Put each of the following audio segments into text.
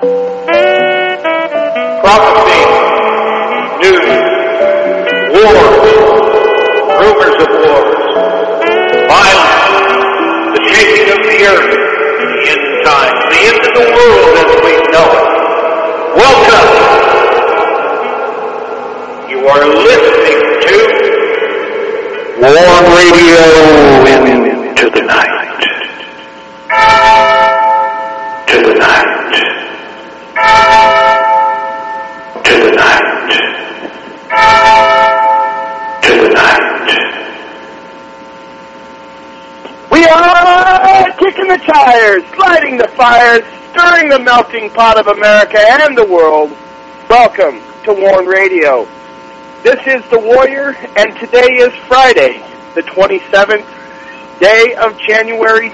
Prophecy, news, wars, rumors of wars, violence, the shaking of the earth, the end times, the end of the world as we know it. Welcome. You are listening to Warn Radio into the night. To the night. To the night. To the night. We are kicking the tires, lighting the fires, stirring the melting pot of America and the world. Welcome to Warn Radio. This is The Warrior, and today is Friday, the 27th day of January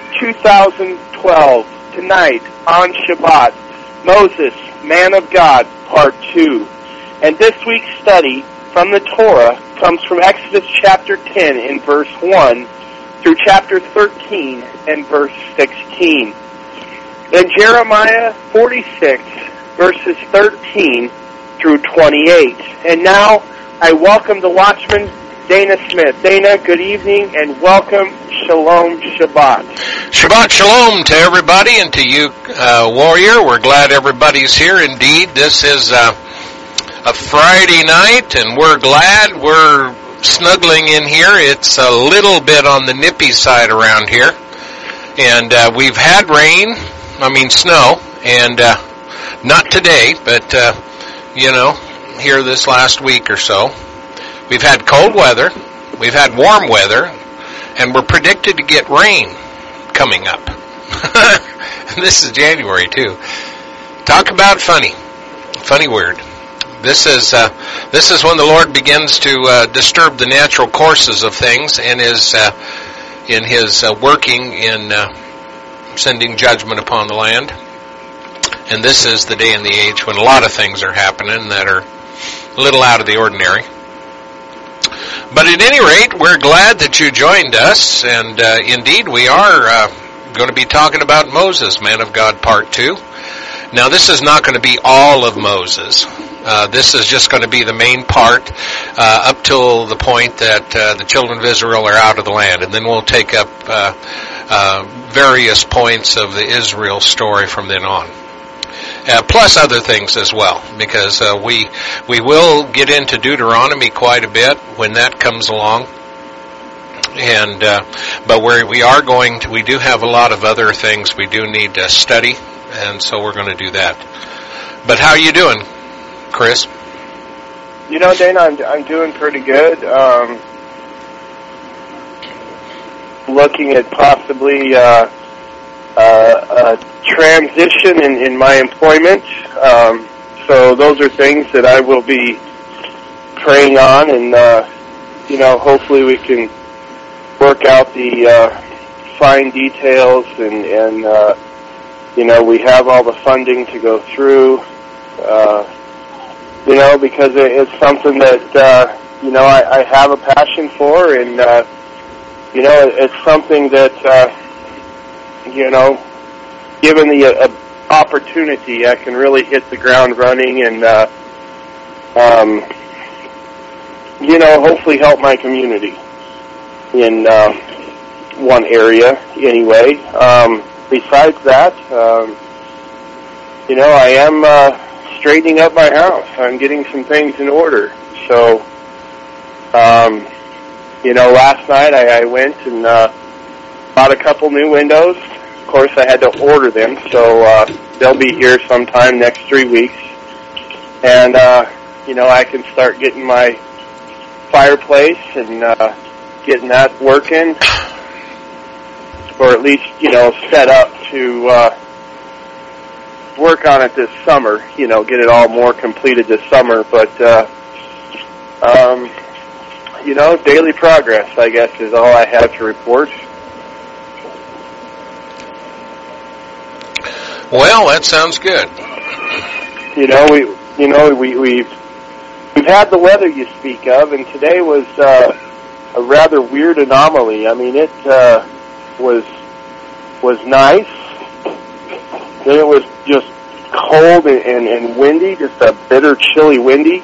2012. Tonight, on Shabbat, Moses, Man of God, Part 2. And this week's study from the Torah comes from Exodus chapter 10 in verse 1 through chapter 13 and verse 16. And Jeremiah 46, verses 13 through 28. And now, I welcome the watchman, Dana Smith. Dana, good evening and welcome. Shalom Shabbat. Shabbat Shalom to everybody and to you, Warrior. We're glad everybody's here. Indeed, this is a Friday night and we're glad we're snuggling in here. It's a little bit on the nippy side around here. And we've had snow, and not today, but, here this last week or so. We've had cold weather, we've had warm weather, and we're predicted to get rain coming up. This is January, too. Talk about funny word. This is when the Lord begins to disturb the natural courses of things and is in His working in sending judgment upon the land. And this is the day and the age when a lot of things are happening that are a little out of the ordinary. But at any rate, we're glad that you joined us, and indeed we are going to be talking about Moses, Man of God, Part 2. Now, this is not going to be all of Moses. This is just going to be the main part up till the point that the children of Israel are out of the land, and then we'll take up various points of the Israel story from then on. Plus other things as well, because we will get into Deuteronomy quite a bit when that comes along, and but we do have a lot of other things we do need to study, and so we're going to do that. But how are you doing, Chris? Dana, I'm doing pretty good. Looking at possibly a transition in my employment. So those are things that I will be praying on, and hopefully we can work out the fine details, and we have all the funding to go through. Because it's something that I have a passion for, and it's something that given the opportunity, I can really hit the ground running and, hopefully help my community in one area anyway. Besides that, I am straightening up my house. I'm getting some things in order. So, last night I went and bought a couple new windows. Of course, I had to order them, so they'll be here sometime next 3 weeks. And, I can start getting my fireplace and getting that working, or at least, set up to work on it this summer, get it all more completed this summer. But, daily progress, I guess, is all I have to report. Well, that sounds good. We've had the weather you speak of, and today was a rather weird anomaly. I mean, it was nice. Then it was just cold and windy, just a bitter, chilly windy.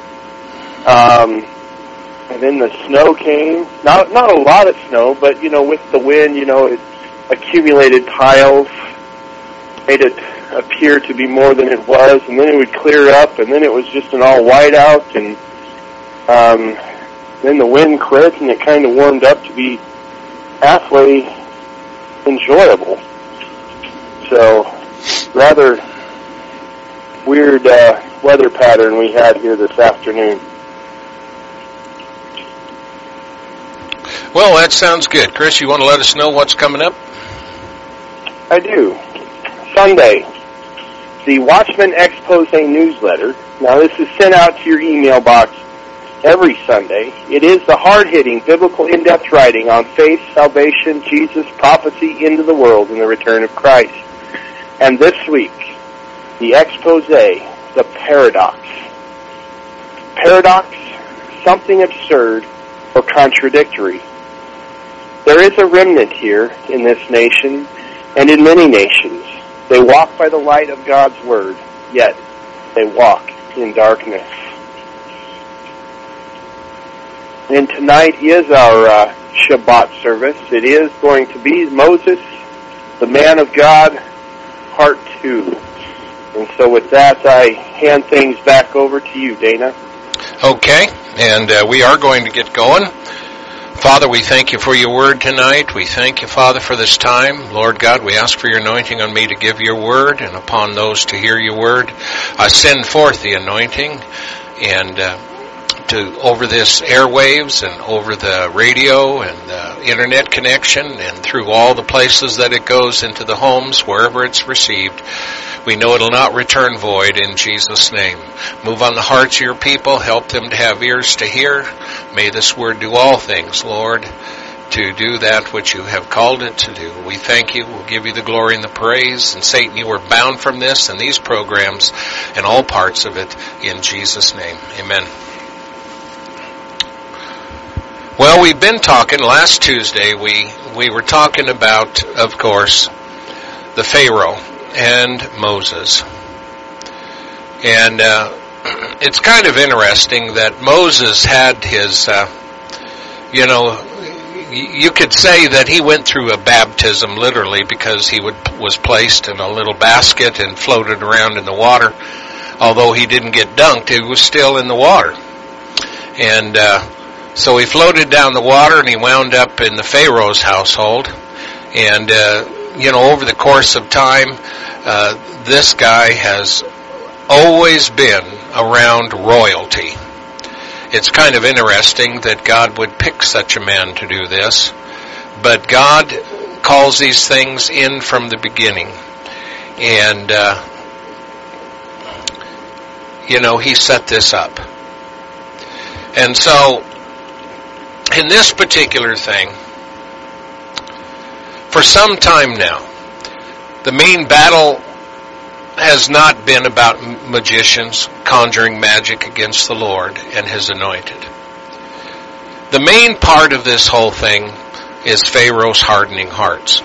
And then the snow came. Not a lot of snow, but, with the wind, it accumulated piles, made it appear to be more than it was, and then it would clear up, and then it was just an all white out, and then the wind quit, and it kind of warmed up to be halfway enjoyable. So, rather weird weather pattern we had here this afternoon. Well, that sounds good. Chris, you want to let us know what's coming up? I do. Sunday, the Watchman Expose newsletter. Now, this is sent out to your email box every Sunday. It is the hard-hitting, biblical, in-depth writing on faith, salvation, Jesus, prophecy, into the world, and the return of Christ. And this week, the expose, the paradox. Paradox, something absurd or contradictory. There is a remnant here in this nation and in many nations. They walk by the light of God's Word, yet they walk in darkness. And tonight is our Shabbat service. It is going to be Moses, the man of God, part 2. And so with that, I hand things back over to you, Dana. Okay, and we are going to get going. Father, we thank you for your word tonight. We thank you, Father, for this time. Lord God, we ask for your anointing on me to give your word and upon those to hear your word. I send forth the anointing and to over this airwaves and over the radio and the internet connection and through all the places that it goes into the homes, wherever it's received. We know it'll not return void in Jesus' name. Move on the hearts of your people. Help them to have ears to hear. May this word do all things, Lord, to do that which you have called it to do. We thank you. We'll give you the glory and the praise. And Satan, you are bound from this and these programs and all parts of it in Jesus' name. Amen. Well, we've been talking, last Tuesday, we were talking about, of course, the Pharaoh and Moses. And it's kind of interesting that Moses had his, you could say that he went through a baptism literally because he was placed in a little basket and floated around in the water. Although he didn't get dunked, he was still in the water. And so he floated down the water and he wound up in the Pharaoh's household. And, over the course of time, this guy has always been around royalty. It's kind of interesting that God would pick such a man to do this, but God calls these things in from the beginning. And, he set this up. And so, in this particular thing, for some time now, the main battle has not been about magicians conjuring magic against the Lord and His anointed. The main part of this whole thing is Pharaoh's hardening hearts.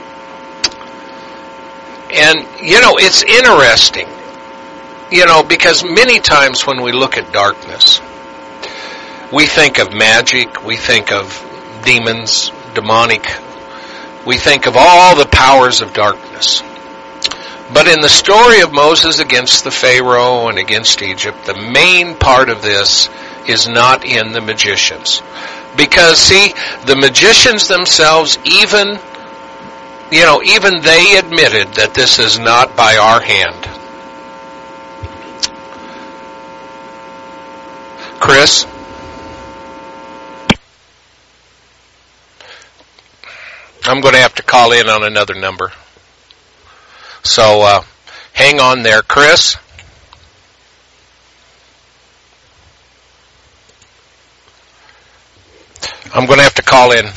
And, it's interesting, because many times when we look at darkness, we think of magic, we think of demons, demonic. We think of all the powers of darkness. But in the story of Moses against the Pharaoh and against Egypt, the main part of this is not in the magicians. Because, see, the magicians themselves, even they admitted that this is not by our hand. Chris? I'm going to have to call in on another number. So, hang on there, Chris. I'm going to have to call in.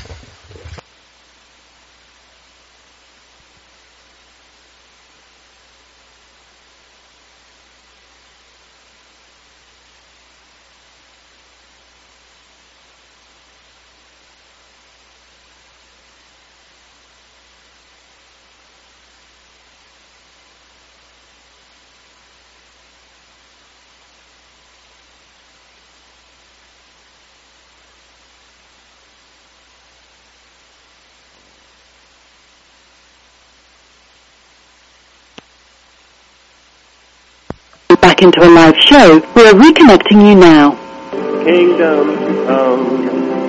back into a live show. We are reconnecting you now. Kingdom come,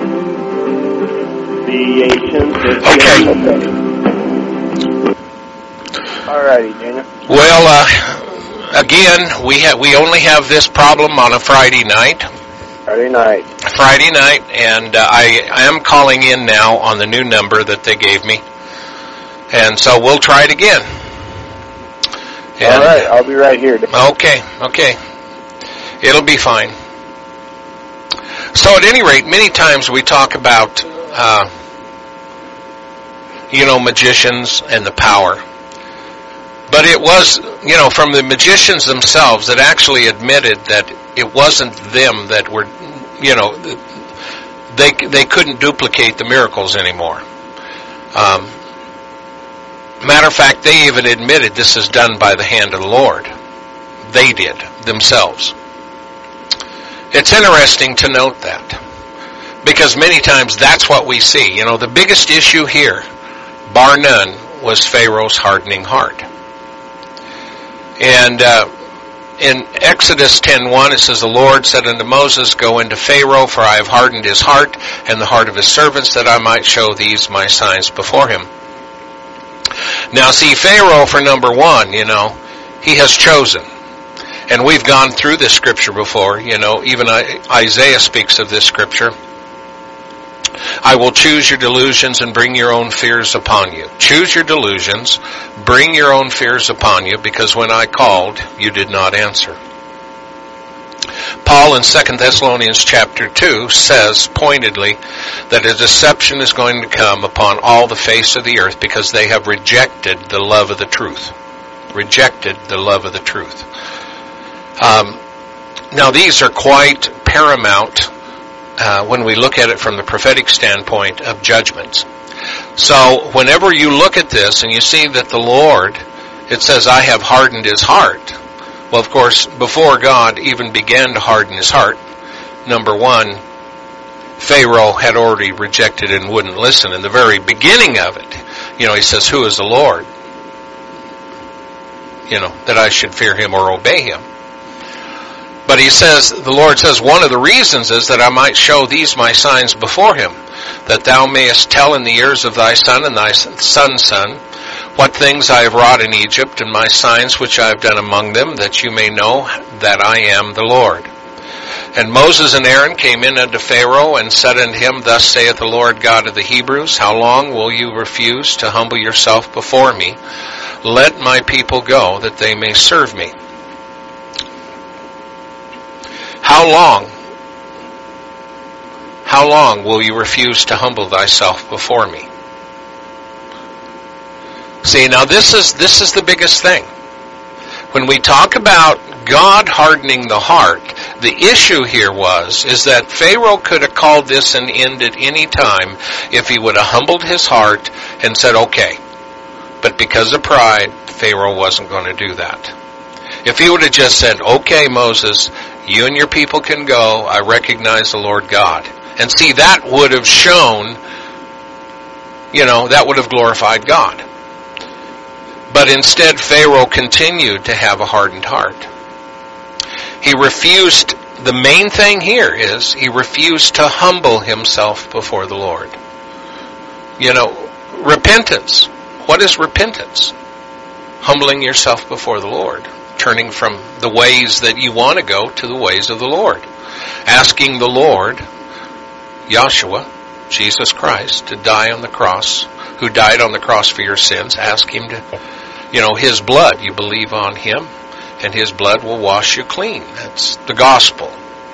the ancient All righty, Daniel. Well, again, we only have this problem on a Friday night. Friday night, and I am calling in now on the new number that they gave me. And so we'll try it again. And, all right, I'll be right here. Okay. It'll be fine. So at any rate, many times we talk about, magicians and the power. But it was, from the magicians themselves that actually admitted that it wasn't them that were, they couldn't duplicate the miracles anymore. Matter of fact, they even admitted this is done by the hand of the Lord. They did, themselves. It's interesting to note that, because many times that's what we see. The biggest issue here, bar none, was Pharaoh's hardening heart. And in Exodus 10:1, it says, "The Lord said unto Moses, Go into Pharaoh, for I have hardened his heart and the heart of his servants, that I might show these my signs before him." Now, see, Pharaoh, for number one, he has chosen. And we've gone through this scripture before. Even Isaiah speaks of this scripture. "I will choose your delusions and bring your own fears upon you." Choose your delusions, bring your own fears upon you, because when I called, you did not answer. Paul in 2 Thessalonians chapter 2 says pointedly that a deception is going to come upon all the face of the earth because they have rejected the love of the truth. Rejected the love of the truth. Now these are quite paramount when we look at it from the prophetic standpoint of judgments. So whenever you look at this and you see that the Lord, it says, "I have hardened his heart." Well, of course, before God even began to harden his heart, number one, Pharaoh had already rejected and wouldn't listen. In the very beginning of it, he says, "Who is the Lord? That I should fear him or obey him." But the Lord says, one of the reasons is that I might show these my signs before him, that thou mayest tell in the ears of thy son and thy son's son, what things I have wrought in Egypt, and my signs which I have done among them, that you may know that I am the Lord. And Moses and Aaron came in unto Pharaoh, and said unto him, Thus saith the Lord God of the Hebrews, How long will you refuse to humble yourself before me? Let my people go, that they may serve me. How long will you refuse to humble thyself before me? See, now this is the biggest thing. When we talk about God hardening the heart, the issue here is that Pharaoh could have called this an end at any time if he would have humbled his heart and said, okay. But because of pride, Pharaoh wasn't going to do that. If he would have just said, okay, Moses, you and your people can go, I recognize the Lord God. And see, that would have shown, that would have glorified God. But instead, Pharaoh continued to have a hardened heart. He refused, the main thing here is, he refused to humble himself before the Lord. Repentance. What is repentance? Humbling yourself before the Lord. Turning from the ways that you want to go to the ways of the Lord. Asking the Lord, Yahshua, Jesus Christ, to die on the cross, who died on the cross for your sins. Ask him to, his blood, you believe on him, and his blood will wash you clean. That's the gospel.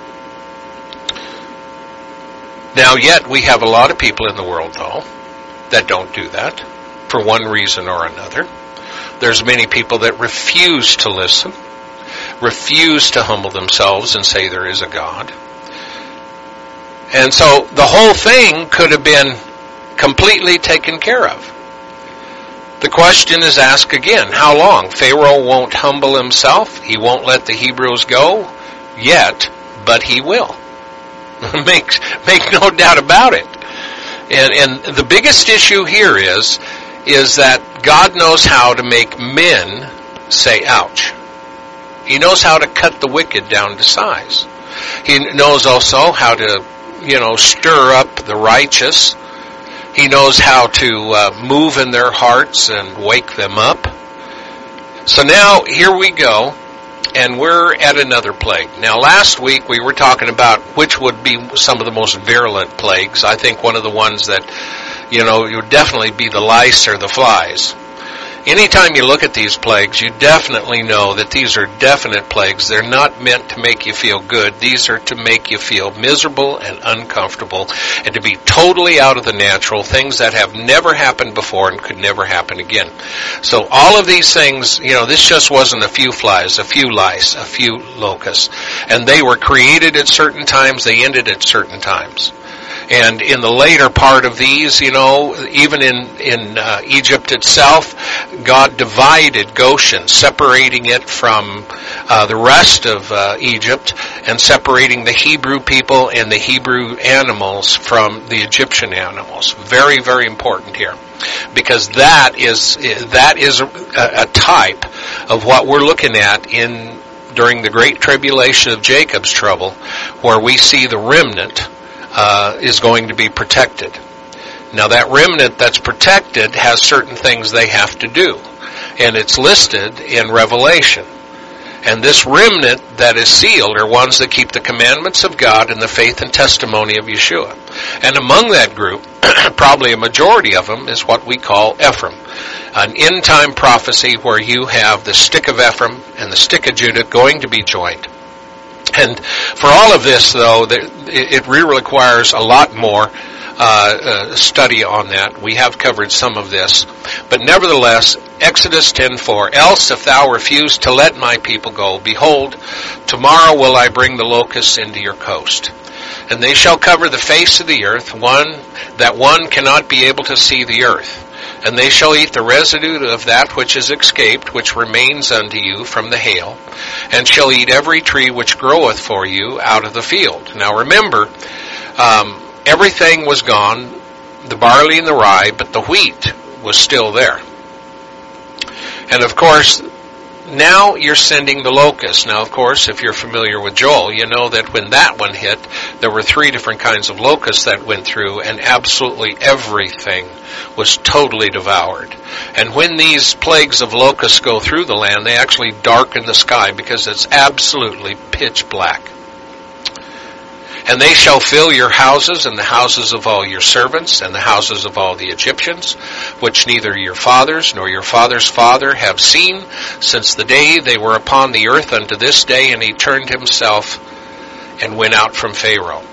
Now, yet we have a lot of people in the world, though, that don't do that for one reason or another. There's many people that refuse to listen, refuse to humble themselves and say there is a God. And so the whole thing could have been completely taken care of. The question is asked again, how long? Pharaoh won't humble himself. He won't let the Hebrews go yet, but he will. Make no doubt about it. And the biggest issue here is that God knows how to make men say ouch. He knows how to cut the wicked down to size. He knows also how to, stir up the righteous. He knows how to move in their hearts and wake them up. So now, here we go, and we're at another plague. Now, last week we were talking about which would be some of the most virulent plagues. I think one of the ones that, would definitely be the lice or the flies. Anytime you look at these plagues, you definitely know that these are definite plagues. They're not meant to make you feel good. These are to make you feel miserable and uncomfortable and to be totally out of the natural, things that have never happened before and could never happen again. So all of these things, this just wasn't a few flies, a few lice, a few locusts. And they were created at certain times, they ended at certain times. And in the later part of these, even in Egypt itself, God divided Goshen, separating it from the rest of Egypt and separating the Hebrew people and the Hebrew animals from the Egyptian animals. Very, very important here, because that is a type of what we're looking at during the Great Tribulation of Jacob's trouble, where we see the remnant is going to be protected. Now that remnant that's protected has certain things they have to do, and it's listed in Revelation. And this remnant that is sealed are ones that keep the commandments of God and the faith and testimony of Yeshua. And among that group, probably a majority of them is what we call Ephraim, an end-time prophecy where you have the stick of Ephraim and the stick of Judah going to be joined. And for all of this, though, it really requires a lot more study on that. We have covered some of this. But nevertheless, Exodus 10:4, "Else if thou refuse to let my people go, behold, tomorrow will I bring the locusts into your coast. And they shall cover the face of the earth, that one cannot be able to see the earth. And they shall eat the residue of that which is escaped, which remains unto you from the hail, and shall eat every tree which groweth for you out of the field." Now remember, everything was gone, the barley and the rye, but the wheat was still there. And of course, now you're sending the locusts. Now, of course, if you're familiar with Joel, you know that when that one hit, there were 3 different kinds of locusts that went through, and absolutely everything was totally devoured. And when these plagues of locusts go through the land, they actually darken the sky because it's absolutely pitch black. "And they shall fill your houses and the houses of all your servants and the houses of all the Egyptians, which neither your fathers nor your father's father have seen since the day they were upon the earth unto this day." And he turned himself and went out from Pharaoh.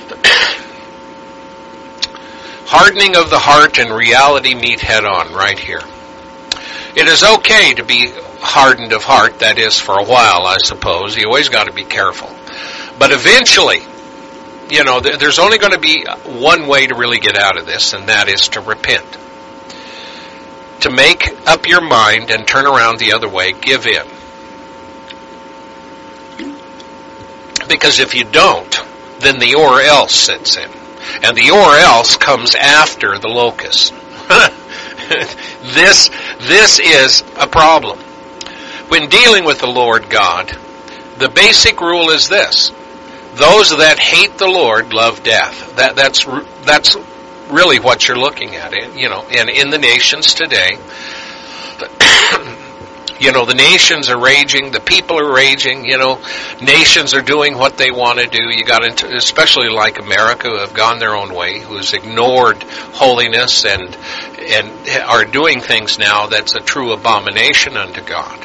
Hardening of the heart and reality meet head on right here. It is okay to be hardened of heart, that is for a while, I suppose. You always got to be careful. But eventually, there's only going to be one way to really get out of this, and that is to repent. To make up your mind and turn around the other way, give in. Because if you don't, then the or else sets in. And the or else comes after the locust. This is a problem. When dealing with the Lord God, the basic rule is this: those that hate the Lord love death. That's really what you're looking at. And in the nations today, the nations are raging, the people are raging, nations are doing what they want to do. You got into, especially like America, who have gone their own way, who's ignored holiness and are doing things now that's a true abomination unto God.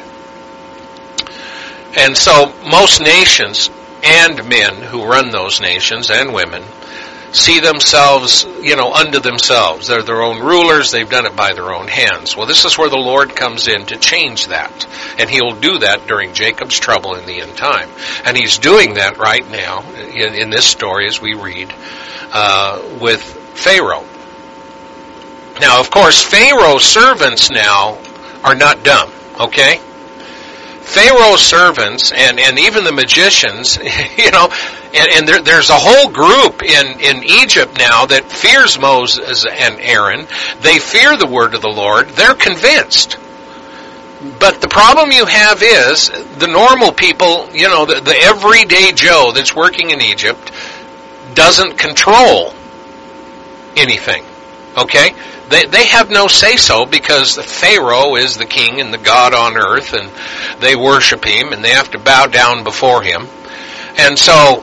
And so most nations and men who run those nations and women see themselves, unto themselves. They're their own rulers. They've done it by their own hands. Well, this is where the Lord comes in to change that. And He'll do that during Jacob's trouble in the end time. And He's doing that right now in this story as we read with Pharaoh. Now, of course, Pharaoh's servants now are not dumb, okay? Pharaoh's servants and even the magicians, and there's a whole group in Egypt now that fears Moses and Aaron. They fear the word of the Lord. They're convinced. But the problem you have is the normal people, the everyday Joe that's working in Egypt doesn't control anything. Okay? They have no say-so because Pharaoh is the king and the God on earth, and they worship him and they have to bow down before him. And so,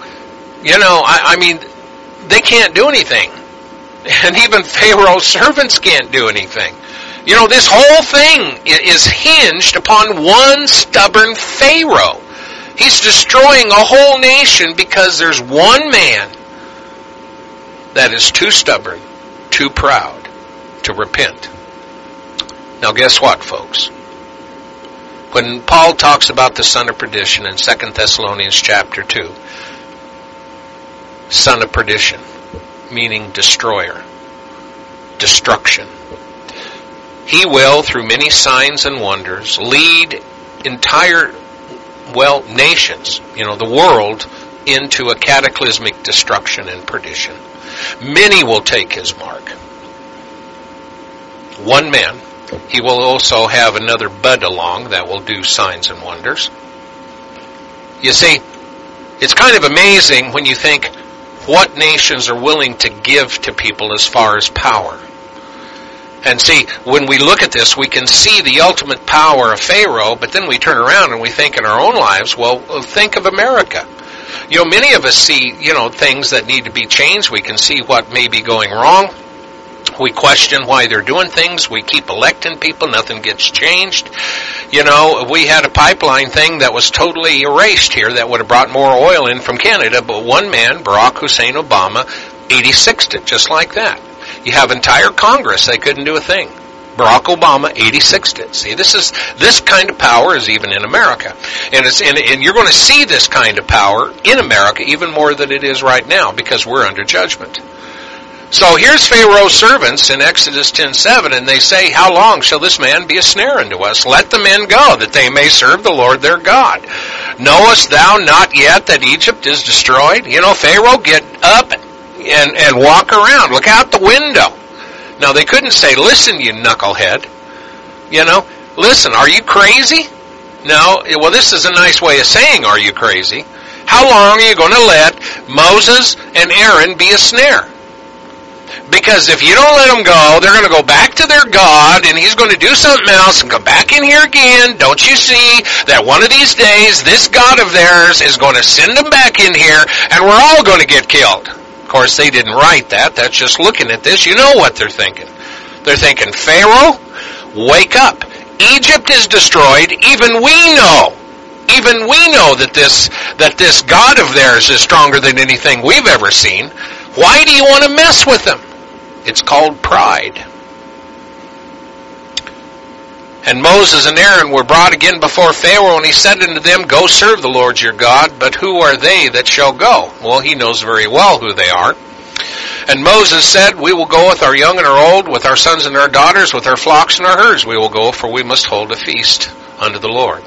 they can't do anything. And even Pharaoh's servants can't do anything. This whole thing is hinged upon one stubborn Pharaoh. He's destroying a whole nation because there's one man that is too stubborn, too proud to repent. Now guess what, folks? When Paul talks about the son of perdition in 2 Thessalonians chapter 2, son of perdition, meaning destroyer, destruction. He will, through many signs and wonders, lead entire, nations, the world, into a cataclysmic destruction and perdition. Many will take his mark. One man. He will also have another bud along that will do signs and wonders. You see, it's kind of amazing when you think what nations are willing to give to people as far as power. And see, when we look at this, we can see the ultimate power of Pharaoh, but then we turn around and we think in our own lives, well, think of America. Many of us see, things that need to be changed. We can see what may be going wrong. We question why they're doing things. We keep electing people. Nothing gets changed. We had a pipeline thing that was totally erased here that would have brought more oil in from Canada, but one man, Barack Hussein Obama, 86'd it just like that. You have entire Congress, they couldn't do a thing. Barack Obama, 86'd it. See, this kind of power is even in America. And you're going to see this kind of power in America even more than it is right now because we're under judgment. So here's Pharaoh's servants in Exodus 10:7, and they say, "How long shall this man be a snare unto us? Let the men go, that they may serve the Lord their God. Knowest thou not yet that Egypt is destroyed?" Pharaoh, get up and walk around. Look out the window. Now, they couldn't say, "Listen, you knucklehead." Listen, are you crazy? No. Well, this is a nice way of saying, are you crazy? How long are you going to let Moses and Aaron be a snare? Because if you don't let them go, they're going to go back to their God, and he's going to do something else and come back in here again. Don't you see that one of these days, this God of theirs is going to send them back in here, and we're all going to get killed? Of course, they didn't write that. That's just looking at this. You know what they're thinking. They're thinking, Pharaoh, wake up. Egypt is destroyed. Even we know that this God of theirs is stronger than anything we've ever seen. Why do you want to mess with them? It's called pride. And Moses and Aaron were brought again before Pharaoh, and he said unto them, "Go serve the Lord your God, but who are they that shall go?" Well, he knows very well who they are. And Moses said, "We will go with our young and our old, with our sons and our daughters, with our flocks and our herds. We will go, for we must hold a feast unto the Lord."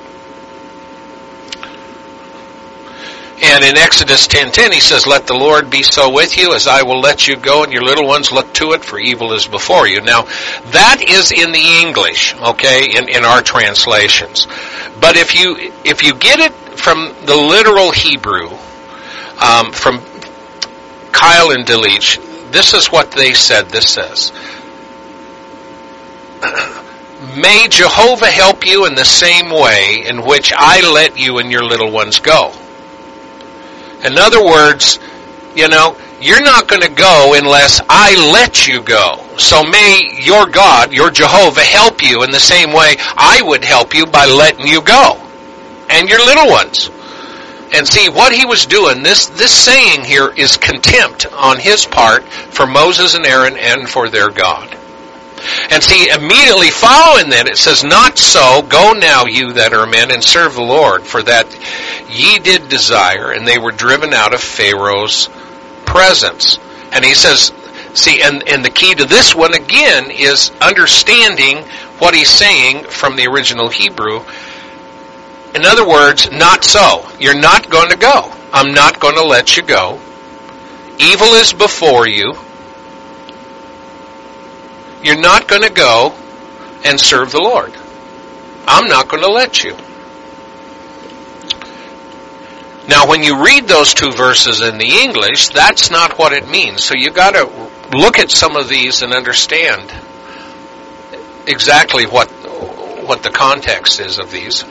And in Exodus 10:10, he says, "Let the Lord be so with you, as I will let you go, and your little ones look to it, for evil is before you." Now, that is in the English, okay, in our translations. But if you get it from the literal Hebrew, from Kyle and Delich, this is what they said. This says, "May Jehovah help you in the same way in which I let you and your little ones go." In other words, you're not going to go unless I let you go. So may your God, your Jehovah, help you in the same way I would help you by letting you go. And your little ones. And see, what he was doing, this saying here is contempt on his part for Moses and Aaron and for their God. And see, immediately following that, it says, "Not so, go now you that are men, and serve the Lord, for that ye did desire, and they were driven out of Pharaoh's presence." And he says, see, and the key to this one, again, is understanding what he's saying from the original Hebrew. In other words, not so. You're not going to go. I'm not going to let you go. Evil is before you. You're not going to go and serve the Lord. I'm not going to let you. Now, when you read those two verses in the English, that's not what it means. So you got to look at some of these and understand exactly what the context is of these.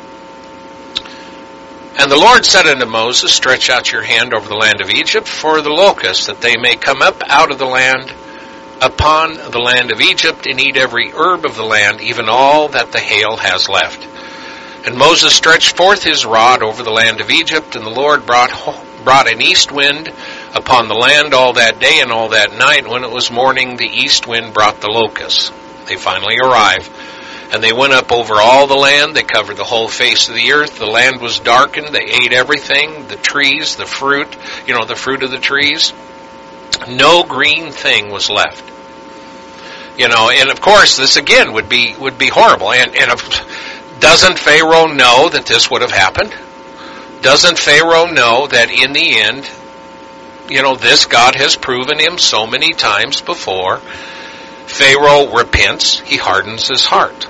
And the Lord said unto Moses, stretch out your hand over the land of Egypt for the locusts, that they may come up out of the land upon the land of Egypt and eat every herb of the land, even all that the hail has left. And Moses stretched forth his rod over the land of Egypt, and the Lord brought an east wind upon the land all that day and all that night. When it was morning, the east wind brought the locusts. They finally arrived. And they went up over all the land. They covered the whole face of the earth. The land was darkened. They ate everything, the trees, the fruit, the fruit of the trees. No green thing was left. And of course, this again would be horrible. And doesn't Pharaoh know that this would have happened? Doesn't Pharaoh know that in the end, this God has proven him so many times before? Pharaoh repents. He hardens his heart.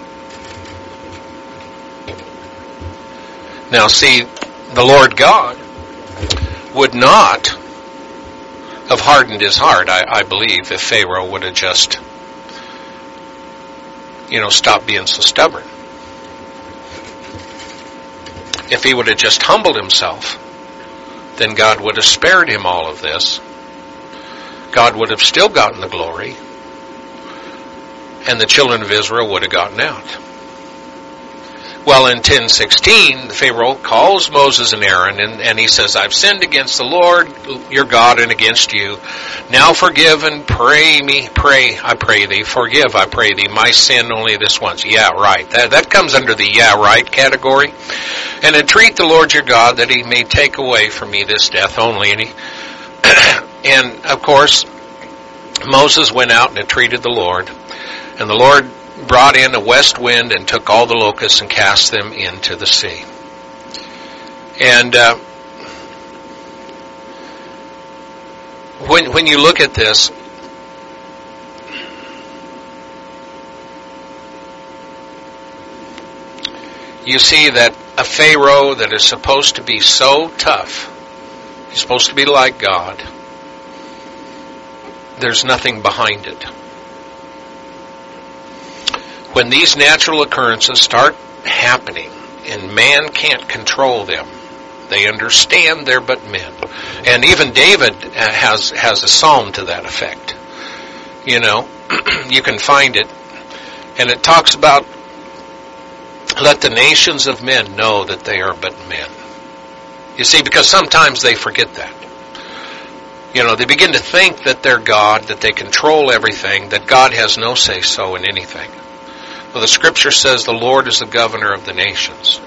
Now see, the Lord God would not have hardened his heart, I believe, if Pharaoh would have just, stopped being so stubborn. If he would have just humbled himself, then God would have spared him all of this. God would have still gotten the glory, and the children of Israel would have gotten out. Well, in 10:16, Pharaoh calls Moses and Aaron, and he says, I've sinned against the Lord, your God, and against you. Now forgive and pray, I pray thee. Forgive, I pray thee, my sin only this once. Yeah, right. That comes under the yeah, right category. And entreat the Lord your God that he may take away from me this death only. And of course, Moses went out and entreated the Lord. And the Lord brought in a west wind and took all the locusts and cast them into the sea. And when you look at this, you see that a Pharaoh that is supposed to be so tough, he's supposed to be like God, there's nothing behind it. When these natural occurrences start happening and man can't control them, they understand they're but men. And even David has a psalm to that effect. You can find it. And it talks about, let the nations of men know that they are but men. You see, because sometimes they forget that. They begin to think that they're God, that they control everything, that God has no say-so in anything. Well, the Scripture says the Lord is the governor of the nations.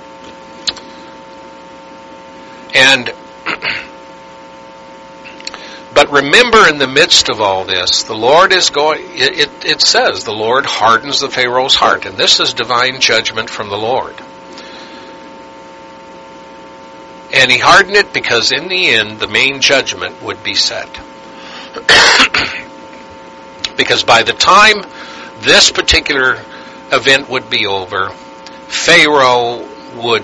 But remember, in the midst of all this, the Lord is going, it says the Lord hardens the Pharaoh's heart. And this is divine judgment from the Lord. And he hardened it because in the end, the main judgment would be set. Because by the time this particular event would be over, Pharaoh would,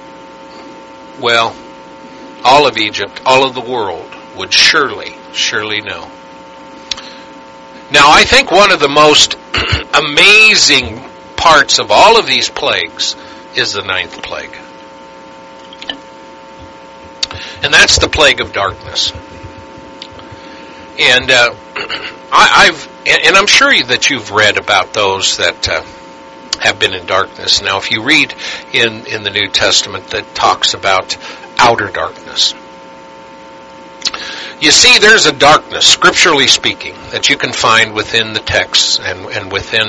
all of Egypt, all of the world would surely know. Now, I think one of the most amazing parts of all of these plagues is the 9th plague. And that's the plague of darkness. And I'm sure that you've read about those that have been in darkness. Now, if you read in the New Testament that talks about outer darkness, you see there's a darkness, scripturally speaking, that you can find within the texts and within,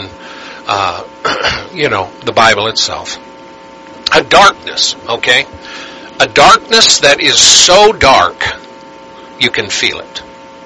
the Bible itself. A darkness, okay? A darkness that is so dark, you can feel it.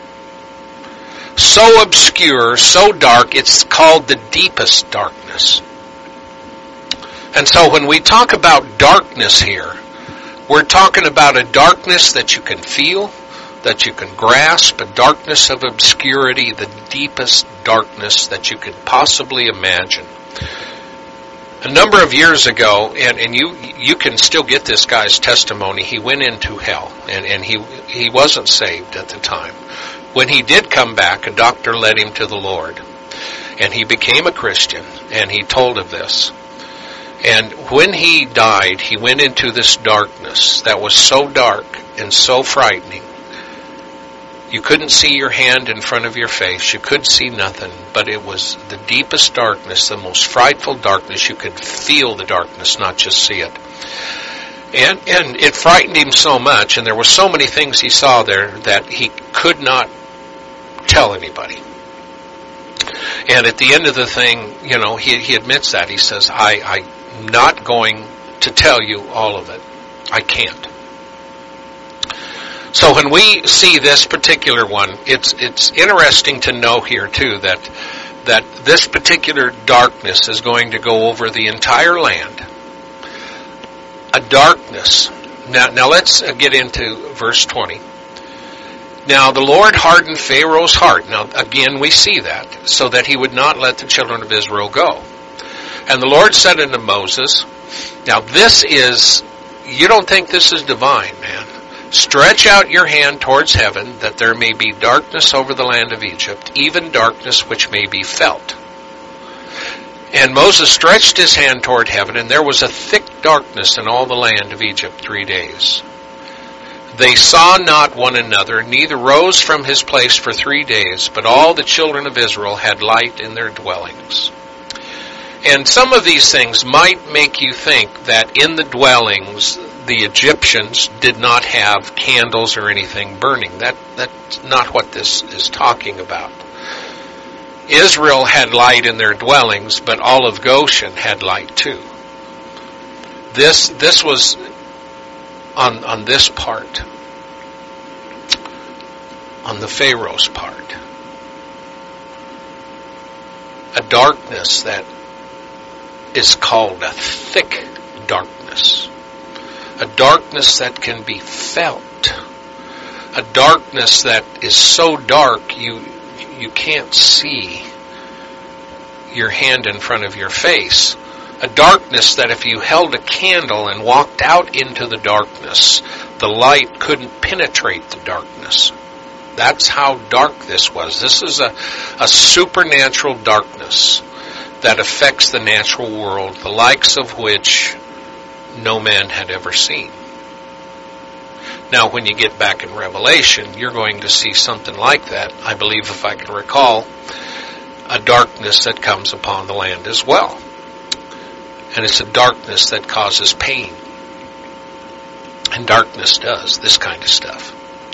So obscure, so dark, it's called the deepest darkness. And so when we talk about darkness here, we're talking about a darkness that you can feel, that you can grasp, a darkness of obscurity, the deepest darkness that you could possibly imagine. A number of years ago, and you can still get this guy's testimony, he went into hell, and he wasn't saved at the time. When he did come back, a doctor led him to the Lord, and he became a Christian, and he told of this. And when he died, he went into this darkness that was so dark and so frightening. You couldn't see your hand in front of your face. You could see nothing, but it was the deepest darkness, the most frightful darkness. You could feel the darkness, not just see it. And it frightened him so much, and there were so many things he saw there that he could not tell anybody. And at the end of the thing, he admits that. He says, I'm not going to tell you all of it. I can't. So when we see this particular one, it's interesting to know here too that this particular darkness is going to go over the entire land. A darkness. Now let's get into verse 20. Now the Lord hardened Pharaoh's heart. Now again we see that, so that he would not let the children of Israel go. And the Lord said unto Moses, now this is, you don't think this is divine, man. Stretch out your hand towards heaven, that there may be darkness over the land of Egypt, even darkness which may be felt. And Moses stretched his hand toward heaven, and there was a thick darkness in all the land of Egypt 3 days. They saw not one another, neither rose from his place for 3 days, but all the children of Israel had light in their dwellings. And some of these things might make you think that in the dwellings, the Egyptians did not have candles or anything burning. That's not what this is talking about. Israel had light in their dwellings, but all of Goshen had light too. This was on this part, on the Pharaoh's part. A darkness that is called a thick darkness. A darkness that can be felt. A darkness that is so dark you can't see your hand in front of your face. A darkness that if you held a candle and walked out into the darkness, the light couldn't penetrate the darkness. That's how dark this was. This is a supernatural darkness that affects the natural world, the likes of which no man had ever seen. Now, when you get back in Revelation, you're going to see something like that. I believe, if I can recall, a darkness that comes upon the land as well. And it's a darkness that causes pain. And darkness does this kind of stuff.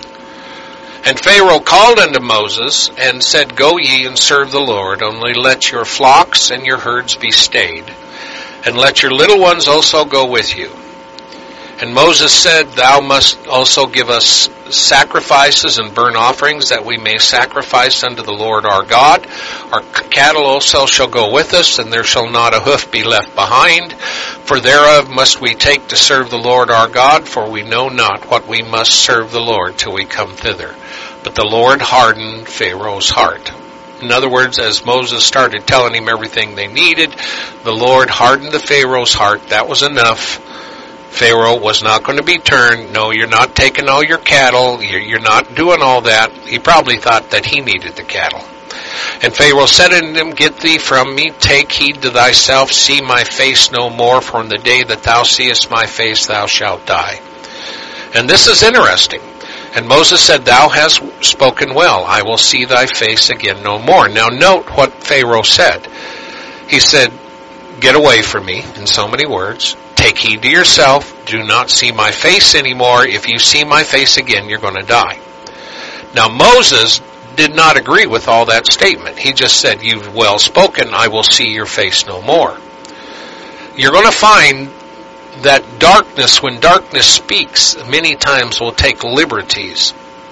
And Pharaoh called unto Moses and said, go ye and serve the Lord, only let your flocks and your herds be stayed, and let your little ones also go with you. And Moses said, thou must also give us sacrifices and burnt offerings, that we may sacrifice unto the Lord our God. Our cattle also shall go with us, and there shall not a hoof be left behind. For thereof must we take to serve the Lord our God, for we know not what we must serve the Lord till we come thither. But the Lord hardened Pharaoh's heart. In other words, as Moses started telling him everything they needed, the Lord hardened the Pharaoh's heart. That was enough. Pharaoh was not going to be turned. No, you're not taking all your cattle. You're not doing all that. He probably thought that he needed the cattle. And Pharaoh said unto them, get thee from me, take heed to thyself, see my face no more, for in the day that thou seest my face thou shalt die. And this is interesting. And Moses said, thou hast spoken well, I will see thy face again no more. Now note what Pharaoh said. He said, get away from me, in so many words. Take heed to yourself. Do not see my face anymore. If you see my face again, you're going to die. Now Moses did not agree with all that statement. He just said, you've well spoken. I will see your face no more. You're going to find that darkness, when darkness speaks, many times will take liberties.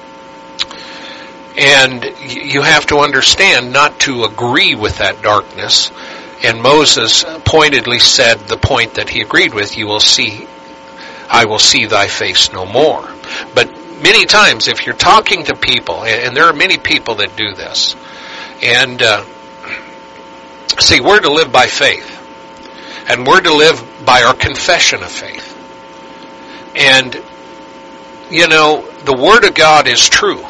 And you have to understand not to agree with that darkness. And Moses pointedly said the point that he agreed with, you will see, I will see thy face no more. But many times if you're talking to people, and there are many people that do this, and see, we're to live by faith. And we're to live by our confession of faith. And, you know, the Word of God is true.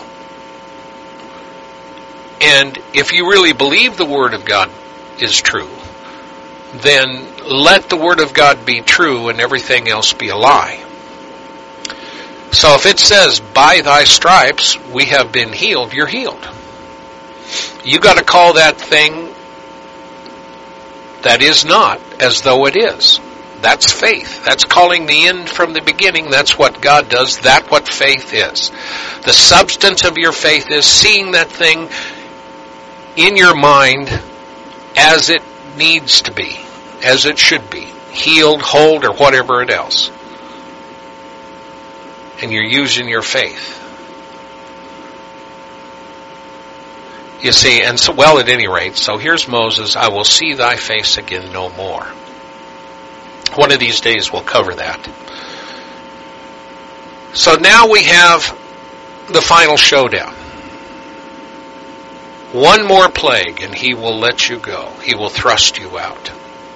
And if you really believe the Word of God is true, then let the Word of God be true and everything else be a lie. So if it says, by thy stripes we have been healed, you're healed. You got to call that thing that is not as though it is. That's faith. That's calling the end from the beginning. That's what God does. That's what faith is. The substance of your faith is seeing that thing in your mind as it needs to be, as it should be, healed, whole, or whatever it else. And you're using your faith. You see, and so, well, at any rate, so here's Moses, I will see thy face again no more. One of these days we'll cover that. So now we have the final showdown. One more plague and he will let you go. He will thrust you out.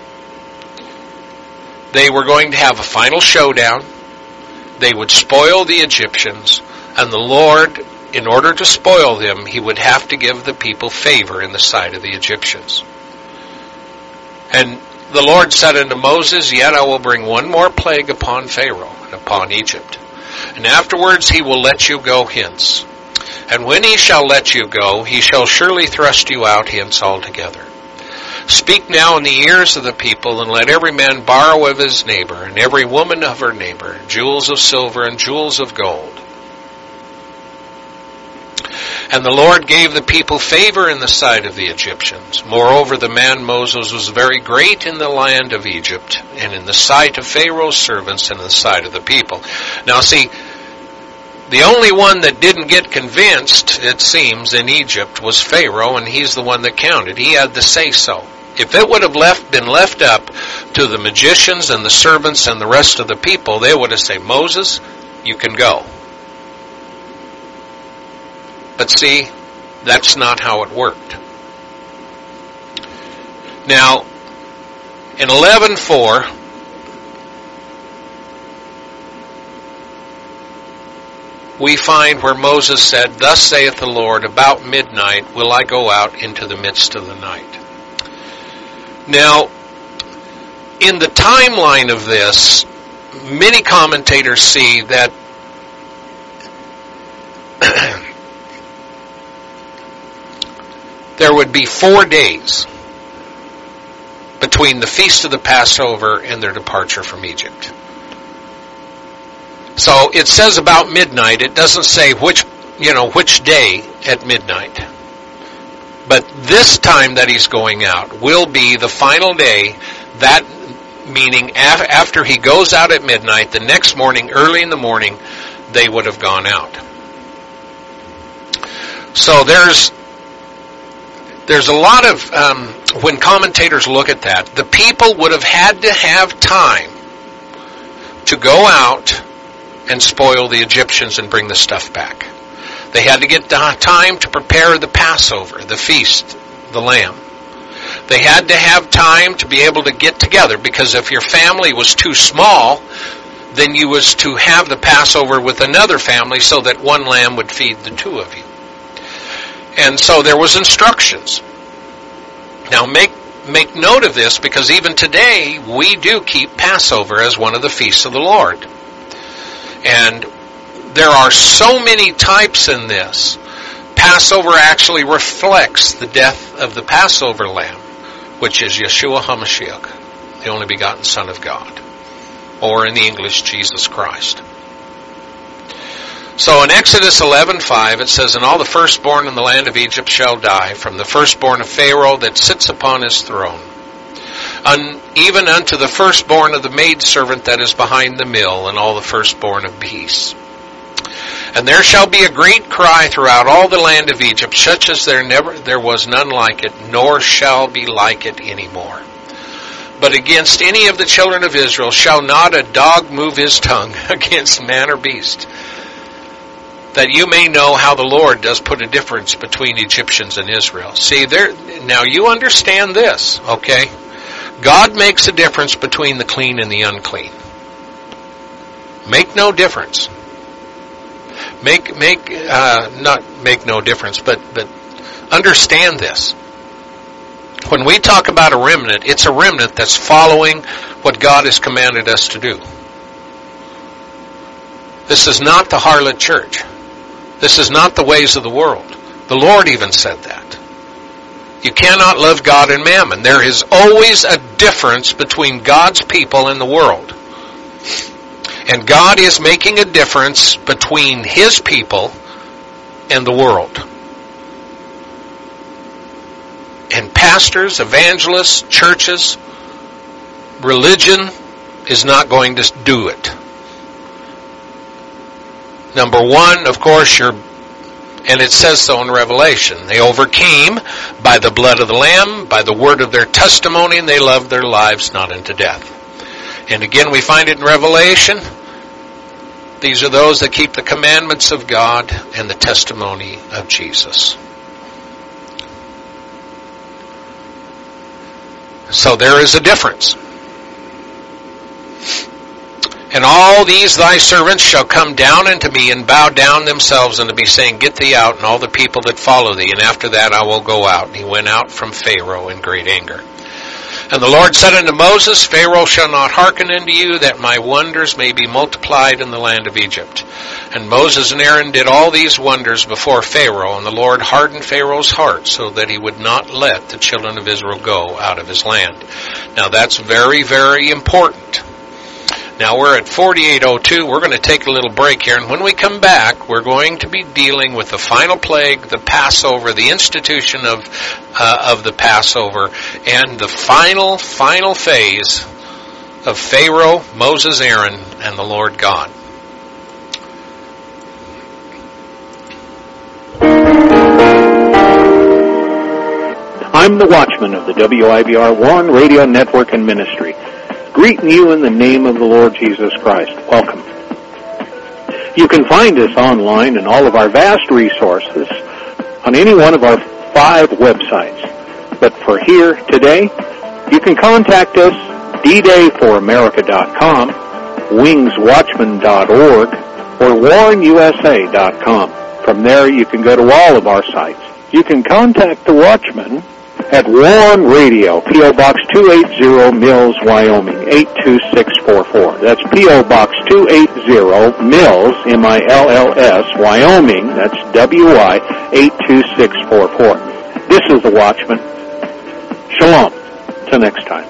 They were going to have a final showdown. They would spoil the Egyptians, and the Lord, in order to spoil them, he would have to give the people favor in the sight of the Egyptians. And the Lord said unto Moses, yet I will bring one more plague upon Pharaoh and upon Egypt. And afterwards he will let you go hence. And when he shall let you go, he shall surely thrust you out hence altogether. Speak now in the ears of the people, and let every man borrow of his neighbor, and every woman of her neighbor, jewels of silver and jewels of gold. And the Lord gave the people favor in the sight of the Egyptians. Moreover, the man Moses was very great in the land of Egypt, and in the sight of Pharaoh's servants, and in the sight of the people. Now see, the only one that didn't get convinced, it seems, in Egypt was Pharaoh, and he's the one that counted. He had the say-so. If it would have been left up to the magicians and the servants and the rest of the people, they would have said, Moses, you can go. But see, that's not how it worked. Now, in 11:4, we find where Moses said, thus saith the Lord, about midnight will I go out into the midst of the night. Now, in the timeline of this, many commentators see that there would be 4 days between the feast of the Passover and their departure from Egypt. So it says about midnight. It doesn't say which day at midnight. But this time that he's going out will be the final day, that meaning after he goes out at midnight, the next morning, early in the morning, they would have gone out. So there's a lot of, when commentators look at that, the people would have had to have time to go out and spoil the Egyptians and bring the stuff back. They had to get time to prepare the Passover, the feast, the lamb. They had to have time to be able to get together, because if your family was too small, then you was to have the Passover with another family so that one lamb would feed the two of you. And so there was instructions. Now make note of this, because even today we do keep Passover as one of the feasts of the Lord. And there are so many types in this. Passover actually reflects the death of the Passover lamb, which is Yeshua HaMashiach, the only begotten Son of God, or in the English, Jesus Christ. So in Exodus 11:5 it says, and all the firstborn in the land of Egypt shall die, from the firstborn of Pharaoh that sits upon his throne, even unto the firstborn of the maidservant that is behind the mill, and all the firstborn of beasts. And there shall be a great cry throughout all the land of Egypt, such as there was none like it, nor shall be like it any more. But against any of the children of Israel shall not a dog move his tongue against man or beast, that you may know how the Lord does put a difference between Egyptians and Israel. See, now you understand this, okay? God makes a difference between the clean and the unclean. Make no difference. Not make no difference, but understand this. When we talk about a remnant, it's a remnant that's following what God has commanded us to do. This is not the harlot church. This is not the ways of the world. The Lord even said that. You cannot love God and mammon. There is always a difference between God's people and the world. And God is making a difference between His people and the world. And pastors, evangelists, churches, religion is not going to do it. Number one, of course, and it says so in Revelation, they overcame by the blood of the Lamb, by the word of their testimony, and they loved their lives not unto death. And again, we find it in Revelation. These are those that keep the commandments of God and the testimony of Jesus. So there is a difference. And all these thy servants shall come down unto me and bow down themselves unto me, saying, Get thee out, and all the people that follow thee, and after that I will go out. And he went out from Pharaoh in great anger. And the Lord said unto Moses, Pharaoh shall not hearken unto you, that my wonders may be multiplied in the land of Egypt. And Moses and Aaron did all these wonders before Pharaoh, and the Lord hardened Pharaoh's heart, so that he would not let the children of Israel go out of his land. Now that's very, very important. Now we're at 4802. We're going to take a little break here, and when we come back, we're going to be dealing with the final plague, the Passover, the institution of the Passover, and the final phase of Pharaoh, Moses, Aaron, and the Lord God. I'm the Watchman of the WIBR Warren Radio Network and Ministry, greeting you in the name of the Lord Jesus Christ. Welcome. You can find us online and all of our vast resources on any one of our 5 websites. But for here today, you can contact us, ddayforamerica.com, wingswatchman.org, or warrenusa.com. From there, you can go to all of our sites. You can contact the Watchman at Warren Radio, P.O. Box 280, Mills, Wyoming, 82644. That's P.O. Box 280, Mills, M-I-L-L-S, Wyoming, that's W-Y, 82644. This is the Watchman. Shalom. Till next time.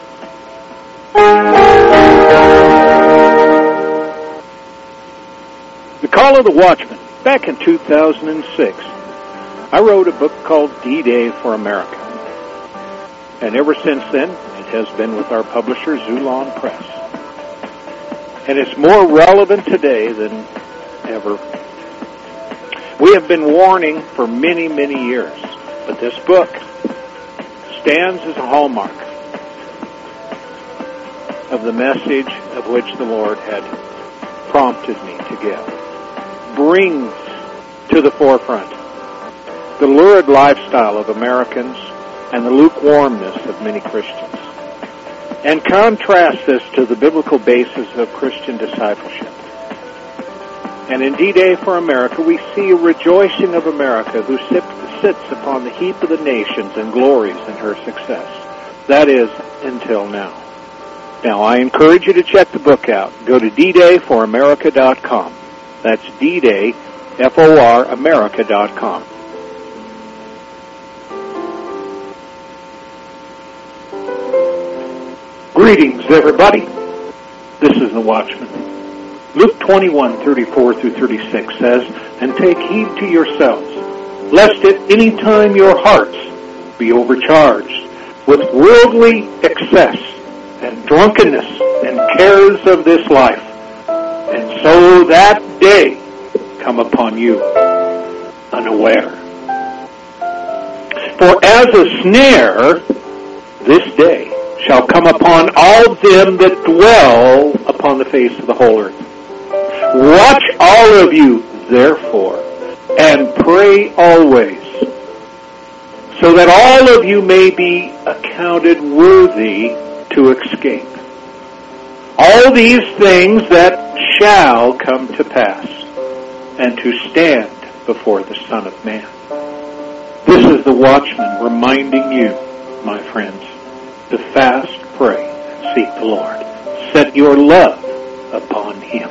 The Call of the Watchman. Back in 2006, I wrote a book called D-Day for America. And ever since then, it has been with our publisher, Zulon Press. And it's more relevant today than ever. We have been warning for many, many years, but this book stands as a hallmark of the message of which the Lord had prompted me to give. Brings to the forefront the lurid lifestyle of Americans and the lukewarmness of many Christians, and contrast this to the biblical basis of Christian discipleship. And in D-Day for America, we see a rejoicing of America who sits upon the heap of the nations and glories in her success. That is, until now. Now, I encourage you to check the book out. Go to ddayforamerica.com. That's D-Day, F-O-R, America.com. Greetings, everybody. This is the Watchman. Luke 21:34 through 36 says, And take heed to yourselves, lest at any time your hearts be overcharged with worldly excess and drunkenness and cares of this life, and so that day come upon you unaware. For as a snare, this day shall come upon all them that dwell upon the face of the whole earth. Watch all of you, therefore, and pray always, so that all of you may be accounted worthy to escape all these things that shall come to pass, and to stand before the Son of Man. This is the watchman reminding you, my friends, to fast, pray, and seek the Lord. Set your love upon Him.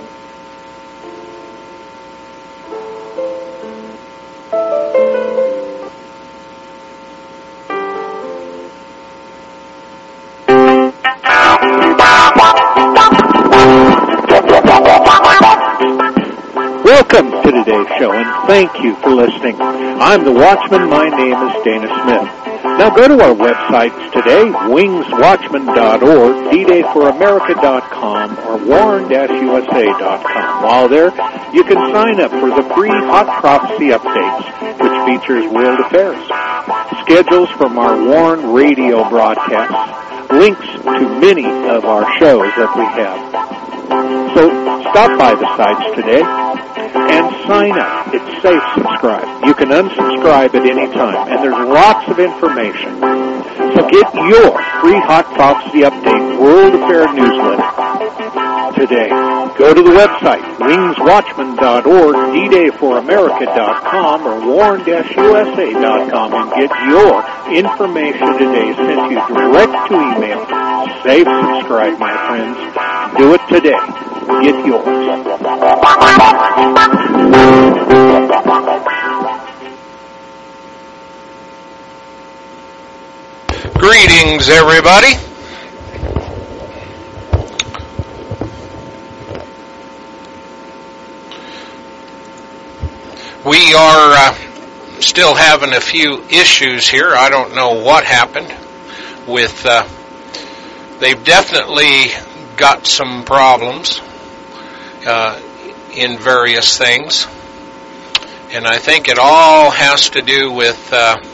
Welcome to today's show, and thank you for listening. I'm the Watchman. My name is Dana Smith. Now go to our websites today, wingswatchman.org, ddayforamerica.com, or warn-usa.com. While there, you can sign up for the free Hot Prophecy Updates, which features world affairs, schedules from our Warn radio broadcasts, links to many of our shows that we have. So stop by the sites today and sign up. It's safe subscribe. You can unsubscribe at any time, and there's lots of information. So get your free Hot Prophecy Update World Affair newsletter today. Go to the website, wingswatchman.org, ddayforamerica.com, or warn-usa.com, and get your information today sent you direct to email. Safe subscribe, my friends. Do it today. Get yours. Greetings, everybody. We are still having a few issues here. I don't know what happened with... they've definitely got some problems in various things. And I think it all has to do with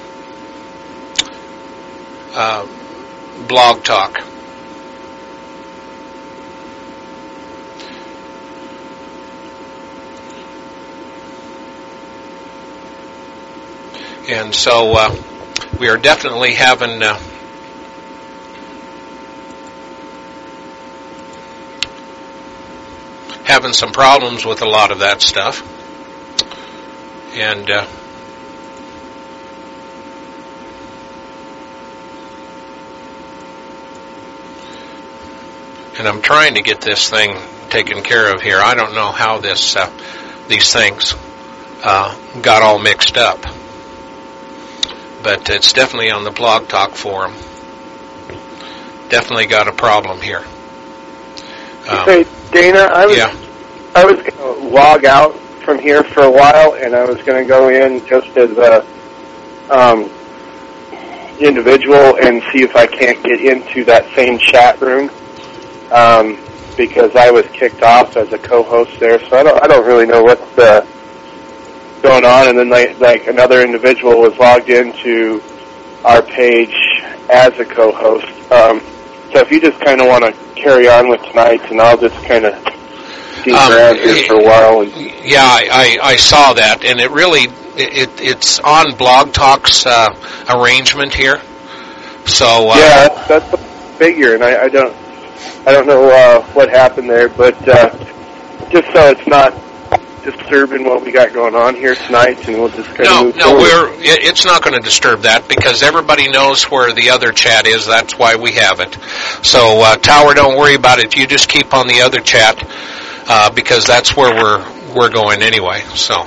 Blog Talk. And so we are definitely having some problems with a lot of that stuff. And I'm trying to get this thing taken care of here. I don't know how these things got all mixed up. But it's definitely on the Blog Talk forum. Definitely got a problem here. Hey, Dana, I was going to log out from here for a while, and I was going to go in just as a individual and see if I can't get into that same chat room, because I was kicked off as a co-host there. So I don't really know what's going on. And then like another individual was logged into our page as a co-host. So if you just kind of want to carry on with tonight, and I'll just kind of sneak around here for a while. Yeah, I saw that, and it's on Blog Talk's arrangement here. So yeah, that's the figure, and I don't know what happened there, but just so it's not disturbing what we got going on here tonight, and we'll just kind of move forward. It's not going to disturb that, because everybody knows where the other chat is. That's why we have it. So Tower, don't worry about it. You just keep on the other chat, because that's where we're going anyway. So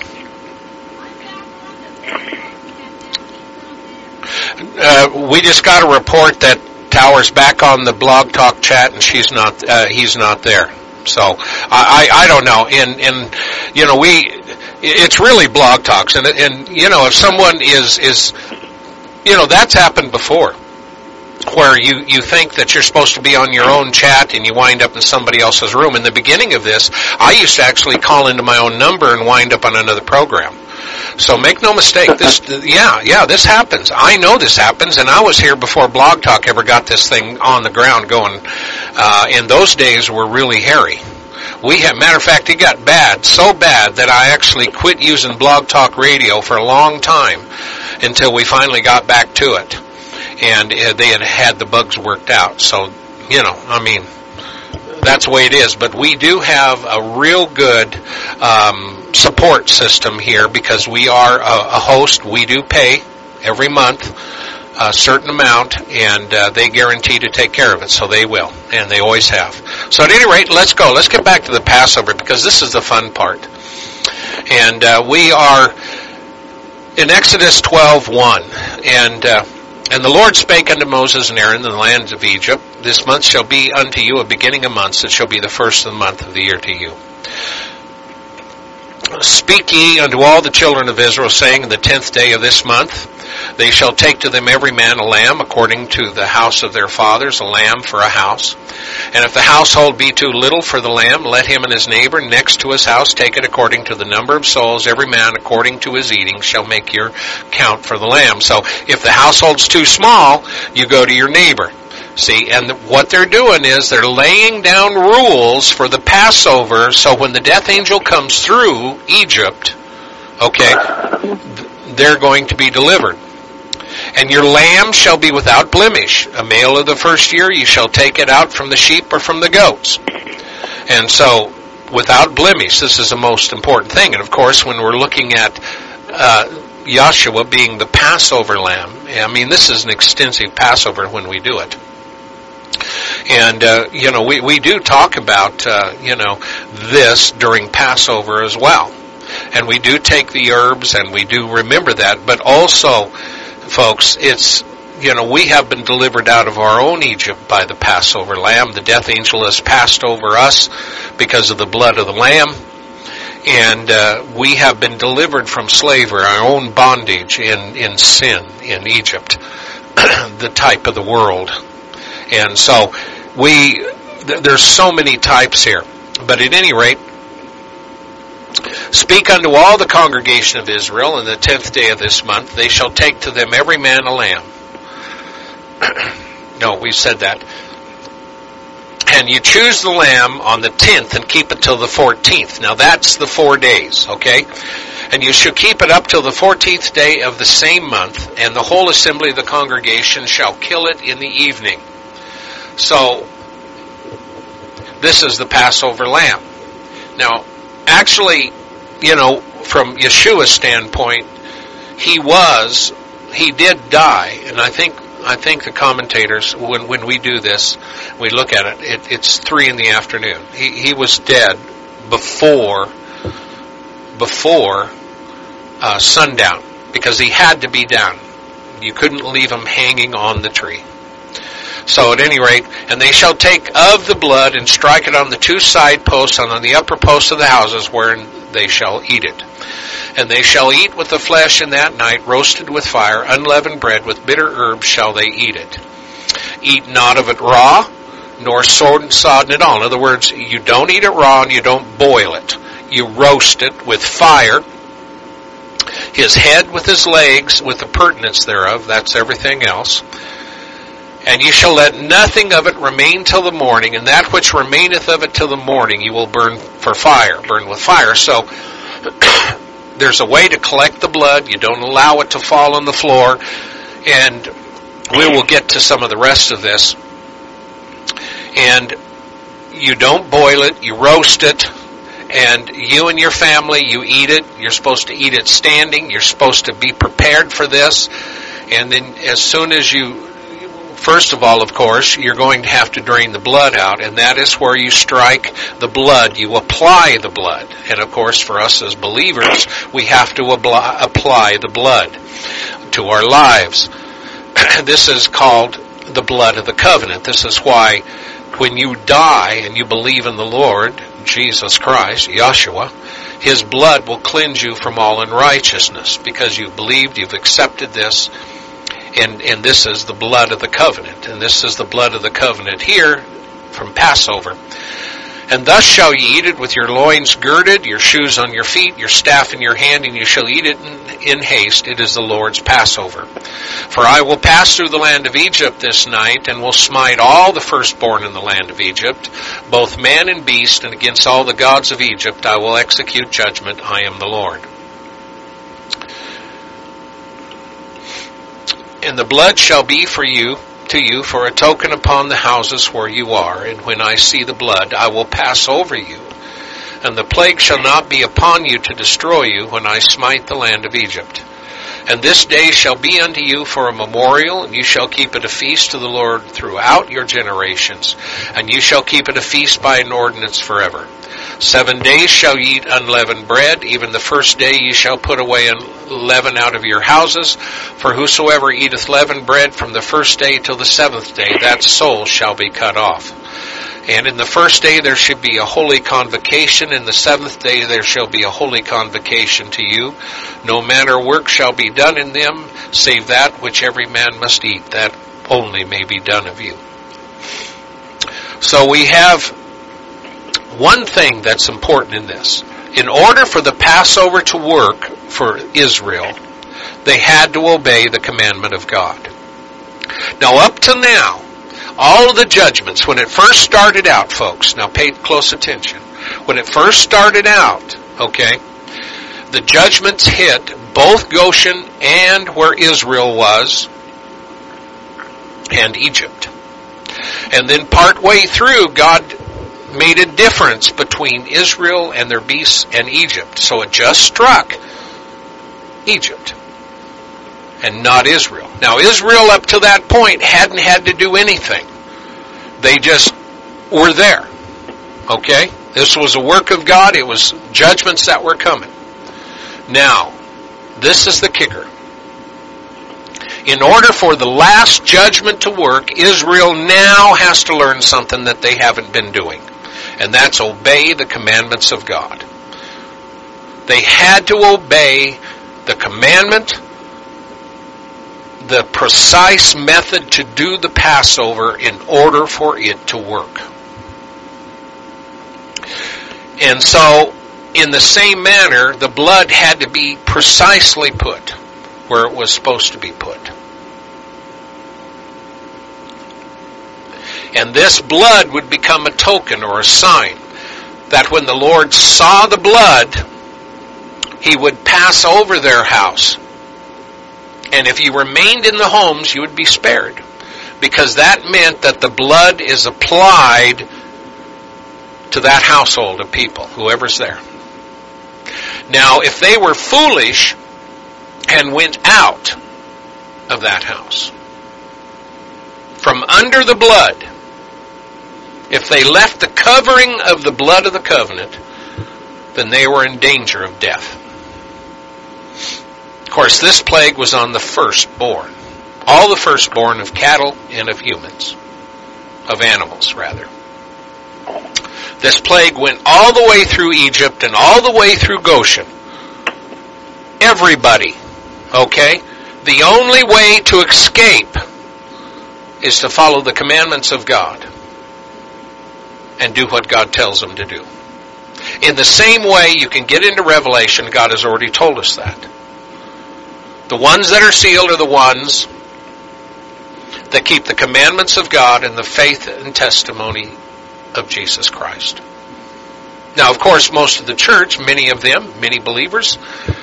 we just got a report that Tower's back on the Blog Talk chat, and he's not there. So I don't know, and you know, it's really Blog Talks, and you know, if someone is you know, that's happened before, where you think that you're supposed to be on your own chat and you wind up in somebody else's room. In the beginning of this, I used to actually call into my own number and wind up on another program. So make no mistake, this this happens. I know this happens, and I was here before Blog Talk ever got this thing on the ground going. And those days were really hairy. Matter of fact, it got bad, so bad that I actually quit using Blog Talk Radio for a long time, until we finally got back to it. And they had the bugs worked out. So, that's the way it is. But we do have a real good support system here because we are a host. We do pay every month a certain amount, and they guarantee to take care of it. So they will, and they always have. So at any rate, let's go. Let's get back to the Passover because this is the fun part. And we are in Exodus 12:1, and the Lord spake unto Moses and Aaron in the land of Egypt, this month shall be unto you a beginning of months, it shall be the first of the month of the year to you. Speak ye unto all the children of Israel, saying, in the 10th day of this month, they shall take to them every man a lamb, according to the house of their fathers, a lamb for a house. And if the household be too little for the lamb, let him and his neighbor next to his house take it according to the number of souls. Every man according to his eating shall make your count for the lamb. So if the household's too small, you go to your neighbor. See, and what they're doing is they're laying down rules for the Passover, so when the death angel comes through Egypt, they're going to be delivered. And your lamb shall be without blemish. A male of the first year, you shall take it out from the sheep or from the goats. And so, without blemish, this is the most important thing. And of course, when we're looking at Yahshua being the Passover lamb, this is an extensive Passover when we do it. And, we do talk about, this during Passover as well. And we do take the herbs and we do remember that. But also, folks, it's, we have been delivered out of our own Egypt by the Passover lamb. The death angel has passed over us because of the blood of the lamb. And we have been delivered from slavery, our own bondage in sin in Egypt, the type of the world. And so there's so many types here. But at any rate, speak unto all the congregation of Israel in the 10th day of this month, they shall take to them every man a lamb. No, we've said that. And you choose the lamb on the 10th and keep it till the 14th. Now that's the 4 days, okay? And you shall keep it up till the 14th day of the same month, and the whole assembly of the congregation shall kill it in the evening. So, this is the Passover lamb. Now, actually, from Yeshua's standpoint, he did die, and I think the commentators, when we do this, we look at it, it's 3 in the afternoon. He was dead before sundown, because he had to be done. You couldn't leave him hanging on the tree. So at any rate, and they shall take of the blood and strike it on the 2 side posts and on the upper posts of the houses wherein they shall eat it. And they shall eat with the flesh in that night, roasted with fire, unleavened bread, with bitter herbs shall they eat it. Eat not of it raw, nor sodden it all. In other words, you don't eat it raw and you don't boil it. You roast it with fire, his head with his legs, with the purtenance thereof, that's everything else. And you shall let nothing of it remain till the morning, and that which remaineth of it till the morning you will burn with fire. So, there's a way to collect the blood. You don't allow it to fall on the floor. And we will get to some of the rest of this. And you don't boil it, you roast it, and you and your family, you eat it. You're supposed to eat it standing. You're supposed to be prepared for this. And then as soon as first of all, of course, you're going to have to drain the blood out, and that is where you strike the blood. You apply the blood. And of course, for us as believers, we have to apply the blood to our lives. This is called the blood of the covenant. This is why when you die and you believe in the Lord, Jesus Christ, Yahshua, His blood will cleanse you from all unrighteousness, because you've believed, you've accepted this. And this is the blood of the covenant. And this is the blood of the covenant here from Passover. And thus shall ye eat it with your loins girded, your shoes on your feet, your staff in your hand, and you shall eat it in haste. It is the Lord's Passover. For I will pass through the land of Egypt this night, and will smite all the firstborn in the land of Egypt, both man and beast, and against all the gods of Egypt I will execute judgment. I am the Lord. And the blood shall be to you for a token upon the houses where you are. And when I see the blood, I will pass over you. And the plague shall not be upon you to destroy you when I smite the land of Egypt. And this day shall be unto you for a memorial, and you shall keep it a feast to the Lord throughout your generations, and you shall keep it a feast by an ordinance forever. 7 days shall ye eat unleavened bread, even the first day ye shall put away leaven out of your houses, for whosoever eateth leavened bread from the first day till the 7th day, that soul shall be cut off. And in the first day there should be a holy convocation, in the 7th day there shall be a holy convocation to you. No manner work shall be done in them, save that which every man must eat, that only may be done of you. So we have one thing that's important in this. In order for the Passover to work for Israel, they had to obey the commandment of God. Now up to now, all of the judgments, when it first started out, folks, now pay close attention. When it first started out, okay, the judgments hit both Goshen and where Israel was, and Egypt. And then partway through, God made a difference between Israel and their beasts and Egypt. So it just struck Egypt and not Israel. Now Israel up to that point hadn't had to do anything. They just were there. Okay? This was a work of God. It was judgments that were coming. Now, this is the kicker. In order for the last judgment to work, Israel now has to learn something that they haven't been doing. And that's obey the commandments of God. They had to obey the commandment, the precise method to do the Passover in order for it to work. And so, in the same manner, the blood had to be precisely put where it was supposed to be put. And this blood would become a token or a sign that when the Lord saw the blood, He would pass over their house. And if you remained in the homes, you would be spared. Because that meant that the blood is applied to that household of people, whoever's there. Now, if they were foolish and went out of that house, from under the blood, if they left the covering of the blood of the covenant, then they were in danger of death. Of course, this plague was on the firstborn. All the firstborn of cattle and of humans. Of animals, rather. This plague went all the way through Egypt and all the way through Goshen. Everybody. Okay? The only way to escape is to follow the commandments of God and do what God tells them to do. In the same way, you can get into Revelation. God has already told us that. The ones that are sealed are the ones that keep the commandments of God and the faith and testimony of Jesus Christ. Now, of course, most of the church, many of them, many believers,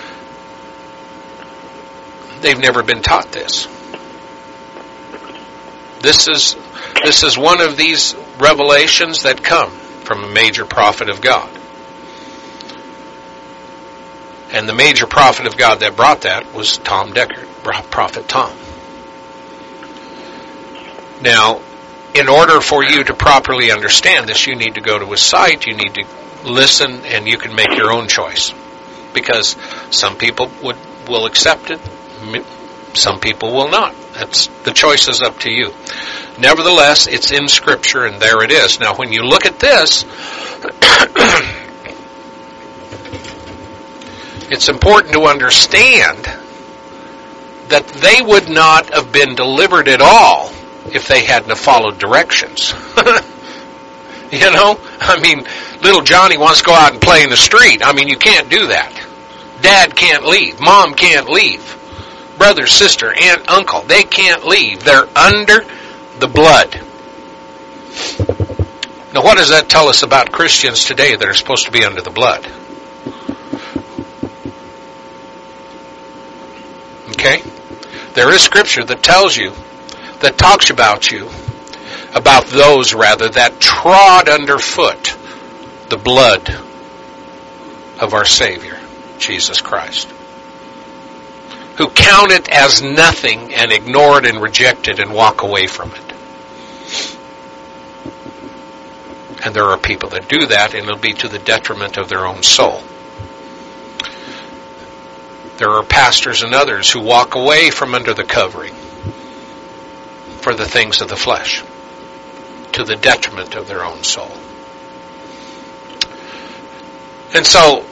they've never been taught this. This is one of these revelations that come from a major prophet of God. And the major prophet of God that brought that was Tom Deckard, Prophet Tom. Now, in order for you to properly understand this, you need to go to his site, you need to listen, and you can make your own choice. Because some people will accept it, some people will not. The choice is up to you. Nevertheless, it's in Scripture, and there it is. Now, when you look at this, it's important to understand that they would not have been delivered at all if they hadn't followed directions. You know? I mean, little Johnny wants to go out and play in the street. I mean, you can't do that. Dad can't leave. Mom can't leave. Brother, sister, aunt, uncle, they can't leave. They're under the blood. Now, what does that tell us about Christians today that are supposed to be under the blood? Okay? There is Scripture that tells you, that talks about you, about those rather, that trod underfoot the blood of our Savior, Jesus Christ, who count it as nothing and ignore it and reject it and walk away from it. And there are people that do that, and it'll be to the detriment of their own soul. There are pastors and others who walk away from under the covering for the things of the flesh, to the detriment of their own soul. And so,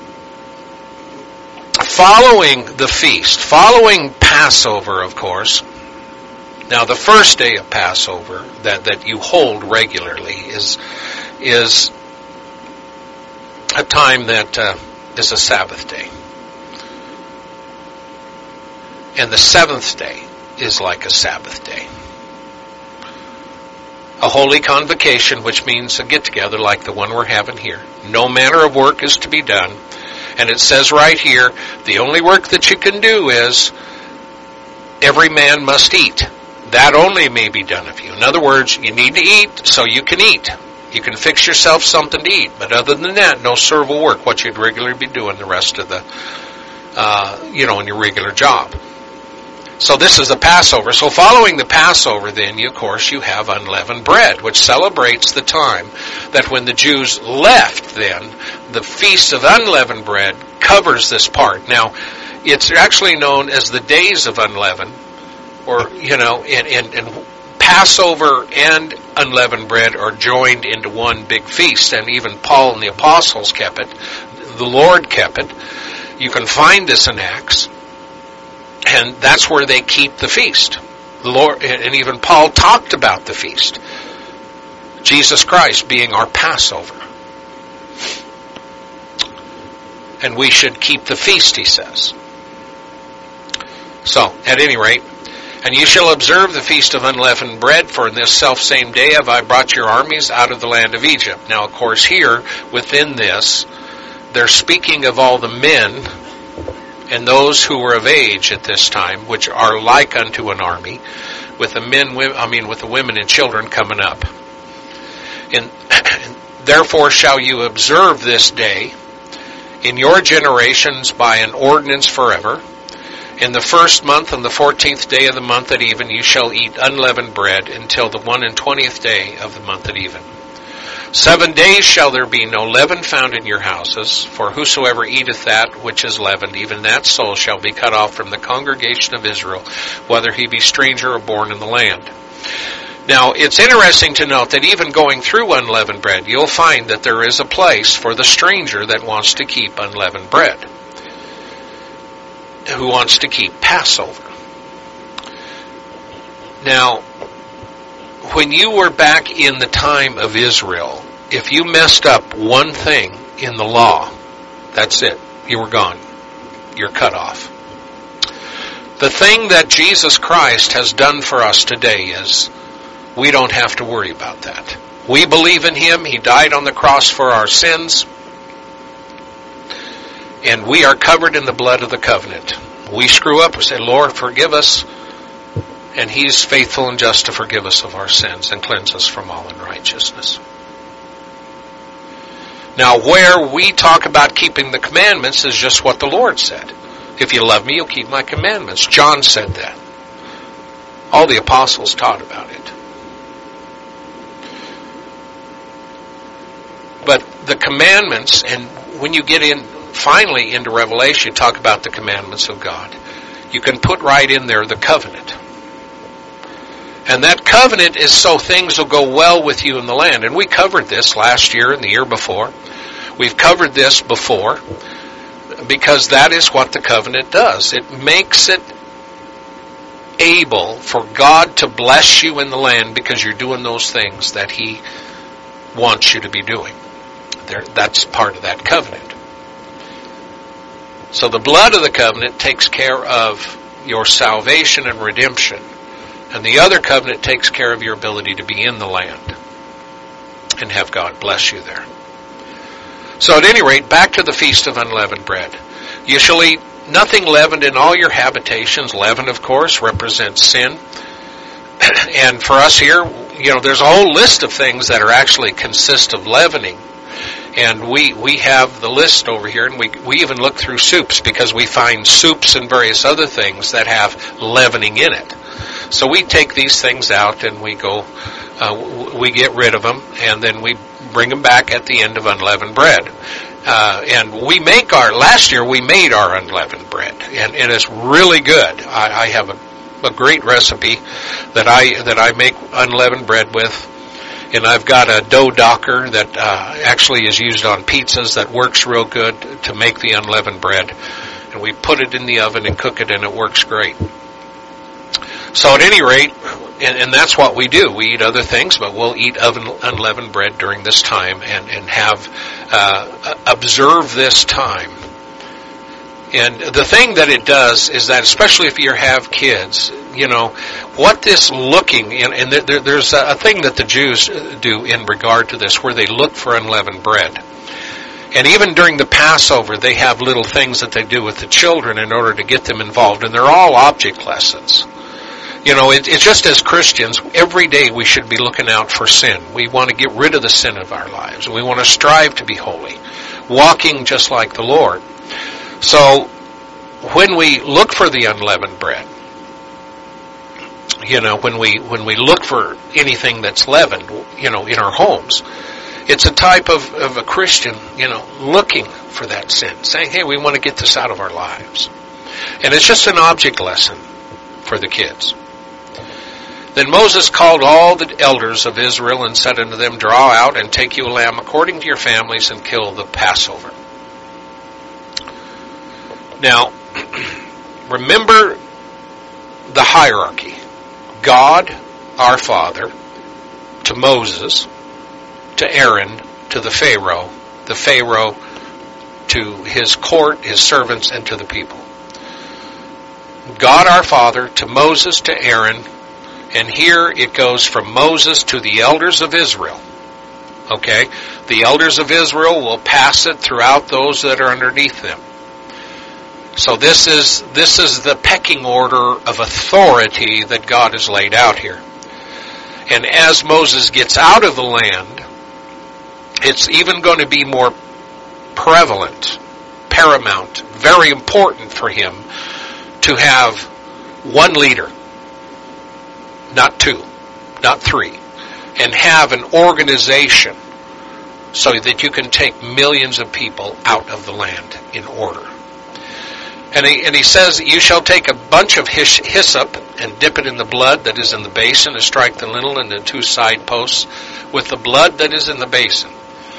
following the feast, following Passover, of course, now the first day of Passover that you hold regularly is a time that is a Sabbath day. And the seventh day is like a Sabbath day. A holy convocation, which means a get-together like the one we're having here. No manner of work is to be done. And it says right here, the only work that you can do is every man must eat. That only may be done of you. In other words, you need to eat so you can eat. You can fix yourself something to eat. But other than that, no servile work, what you'd regularly be doing the rest of the, in your regular job. So this is the Passover. So following the Passover, then, of course, you have unleavened bread, which celebrates the time that when the Jews left, then, the Feast of Unleavened Bread covers this part. Now, it's actually known as the Days of Unleavened, or, and Passover and unleavened bread are joined into one big feast, and even Paul and the apostles kept it. The Lord kept it. You can find this in Acts. And that's where they keep the feast. The Lord, and even Paul talked about the feast. Jesus Christ being our Passover. And we should keep the feast, he says. So, at any rate, and you shall observe the feast of unleavened bread, for in this selfsame day have I brought your armies out of the land of Egypt. Now, of course, here, within this, they're speaking of all the men and those who were of age at this time, which are like unto an army, with the women and children coming up. And therefore shall you observe this day in your generations by an ordinance forever. In the first month, on the 14th day of the month at even, you shall eat unleavened bread until the 21st day of the month at even. 7 days shall there be no leaven found in your houses, for whosoever eateth that which is leavened, even that soul shall be cut off from the congregation of Israel, whether he be stranger or born in the land. Now, it's interesting to note that even going through unleavened bread, you'll find that there is a place for the stranger that wants to keep unleavened bread, who wants to keep Passover. Now, when you were back in the time of Israel, if you messed up one thing in the law, that's it. You were gone. You're cut off. The thing that Jesus Christ has done for us today is we don't have to worry about that. We believe in Him. He died on the cross for our sins. And we are covered in the blood of the covenant. We screw up and say, Lord, forgive us. And He's faithful and just to forgive us of our sins and cleanse us from all unrighteousness. Now, where we talk about keeping the commandments is just what the Lord said. If you love me, you'll keep my commandments. John said that. All the apostles taught about it. But the commandments, and when you get in finally into Revelation, you talk about the commandments of God. You can put right in there the covenant. And that covenant is so things will go well with you in the land. And we covered this last year and the year before. We've covered this before because that is what the covenant does. It makes it able for God to bless you in the land because you're doing those things that He wants you to be doing. That's part of that covenant. So the blood of the covenant takes care of your salvation and redemption. And the other covenant takes care of your ability to be in the land and have God bless you there. So at any rate, back to the Feast of Unleavened Bread. You shall eat nothing leavened in all your habitations. Leaven, of course, represents sin. And for us here, there's a whole list of things that are actually consist of leavening. And we have the list over here, and we even look through soups because we find soups and various other things that have leavening in it. So we take these things out and we get rid of them, and then we bring them back at the end of unleavened bread. And last year we made our unleavened bread, and it is really good. I have a great recipe that I make unleavened bread with. And I've got a dough docker that actually is used on pizzas that works real good to make the unleavened bread. And we put it in the oven and cook it, and it works great. So at any rate, and that's what we do. We eat other things, but we'll eat unleavened bread during this time and have observe this time. And the thing that it does is that, especially if you have kids, what this looking, and there's a thing that the Jews do in regard to this, where they look for unleavened bread. And even during the Passover, they have little things that they do with the children in order to get them involved, and they're all object lessons. It's just as Christians, every day we should be looking out for sin. We want to get rid of the sin of our lives. We want to strive to be holy, walking just like the Lord. So, when we look for the unleavened bread, when we look for anything that's leavened, in our homes, it's a type of a Christian, looking for that sin, saying, hey, we want to get this out of our lives. And it's just an object lesson for the kids. Then Moses called all the elders of Israel and said unto them, draw out and take you a lamb according to your families and kill the Passover. Now, remember the hierarchy. God, our Father, to Moses, to Aaron, to the Pharaoh to his court, his servants, and to the people. God, our Father, to Moses, to Aaron, and here it goes from Moses to the elders of Israel. Okay? The elders of Israel will pass it throughout those that are underneath them. So this is the pecking order of authority that God has laid out here. And as Moses gets out of the land, it's even going to be more prevalent, paramount, very important for him to have one leader, not two, not three, and have an organization so that you can take millions of people out of the land in order. And he says, you shall take a bunch of hyssop and dip it in the blood that is in the basin, and strike the lintel and the two side posts with the blood that is in the basin.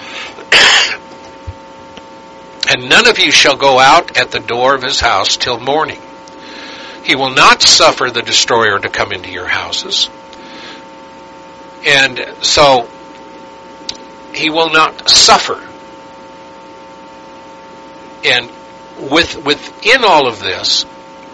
And none of you shall go out at the door of his house till morning. He will not suffer the destroyer to come into your houses. And so, he will not suffer. And within all of this,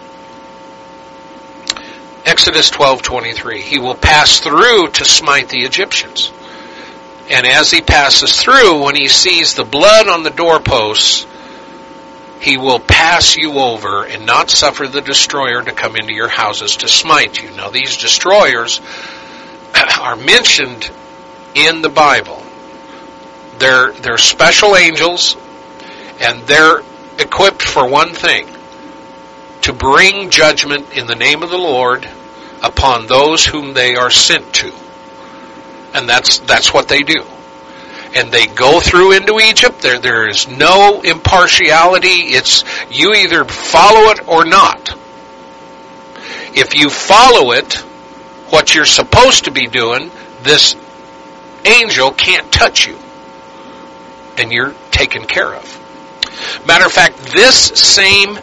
Exodus 12:23, he will pass through to smite the Egyptians. And as he passes through, when he sees the blood on the doorposts, he will pass you over and not suffer the destroyer to come into your houses to smite you. Now, these destroyers are mentioned in the Bible. They're special angels, and they're equipped for one thing: to bring judgment in the name of the Lord upon those whom they are sent to. And that's what they do. And they go through into Egypt. There is no impartiality. It's you either follow it or not. If you follow it, what you're supposed to be doing, this angel can't touch you. And you're taken care of. Matter of fact, this same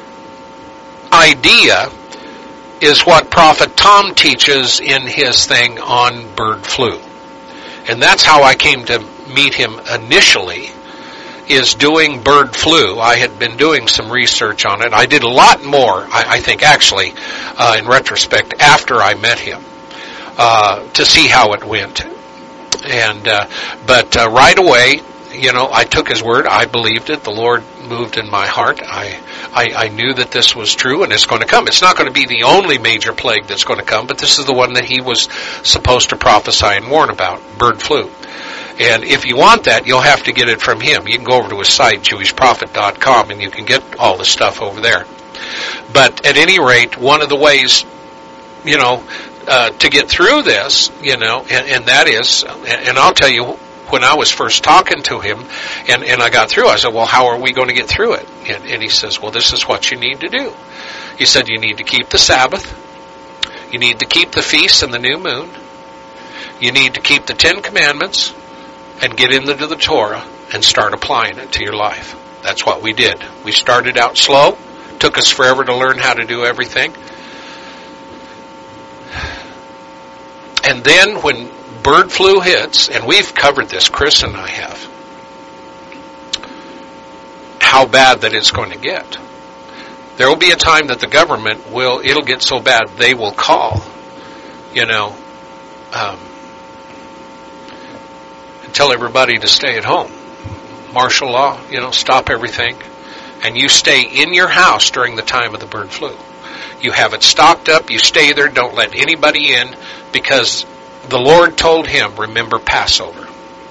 idea is what Prophet Tom teaches in his thing on bird flu. And that's how I came to meet him initially, is doing bird flu. I had been doing some research on it. I did a lot more, I think, actually, in retrospect, after I met him, to see how it went. And but right away, I took his word. I believed it. The Lord moved in my heart. I knew that this was true, and it's going to come. It's not going to be the only major plague that's going to come, but this is the one that he was supposed to prophesy and warn about, bird flu. And if you want that, you'll have to get it from him. You can go over to his site, jewishprophet.com, and you can get all the stuff over there. But at any rate, one of the ways, to get through this, and that is, and I'll tell you, when I was first talking to him, and I got through, I said, well, how are we going to get through it? And he says, well, this is what you need to do. He said, you need to keep the Sabbath. You need to keep the feasts and the new moon. You need to keep the 10 Commandments and get into the Torah and start applying it to your life. That's what we did. We started out slow. Took us forever to learn how to do everything. And then when bird flu hits, and we've covered this, Chris and I have, how bad that it's going to get. There will be a time that the government it'll get so bad they will call, and tell everybody to stay at home. Martial law, stop everything. And you stay in your house during the time of the bird flu. You have it stocked up, you stay there, don't let anybody in, because the Lord told him, remember Passover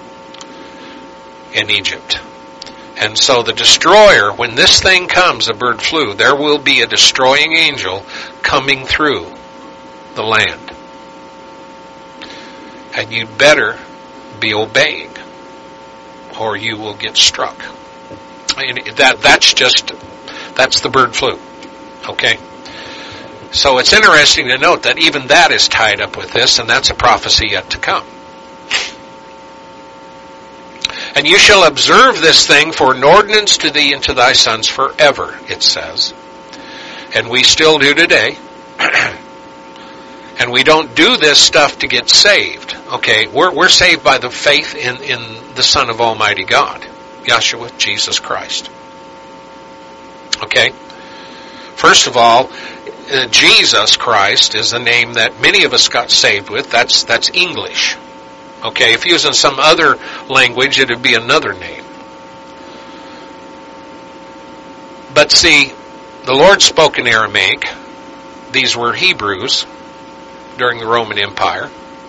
in Egypt. And so the destroyer, when this thing comes, the bird flu, there will be a destroying angel coming through the land. And you'd better be obeying, or you will get struck. And that's the bird flu. Okay? So it's interesting to note that even that is tied up with this, and that's a prophecy yet to come. And you shall observe this thing for an ordinance to thee and to thy sons forever, it says. And we still do today. And we don't do this stuff to get saved. Okay, we're saved by the faith in the Son of Almighty God, Yeshua, Jesus Christ. Okay? First of all, Jesus Christ is the name that many of us got saved with. That's English. Okay, if he was in some other language, it would be another name. But see, the Lord spoke in Aramaic. These were Hebrews during the Roman Empire.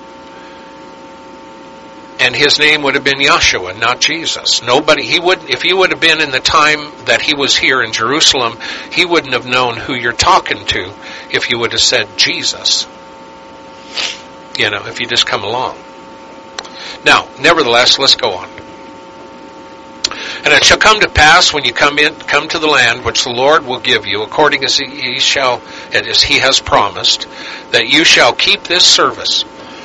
And his name would have been Yeshua, not Jesus. If he would have been in the time that he was here in Jerusalem, he wouldn't have known who you're talking to if you would have said Jesus. If you just come along. Now, nevertheless, let's go on. And it shall come to pass when you come to the land which the Lord will give you, according as he has promised, that you shall keep this service.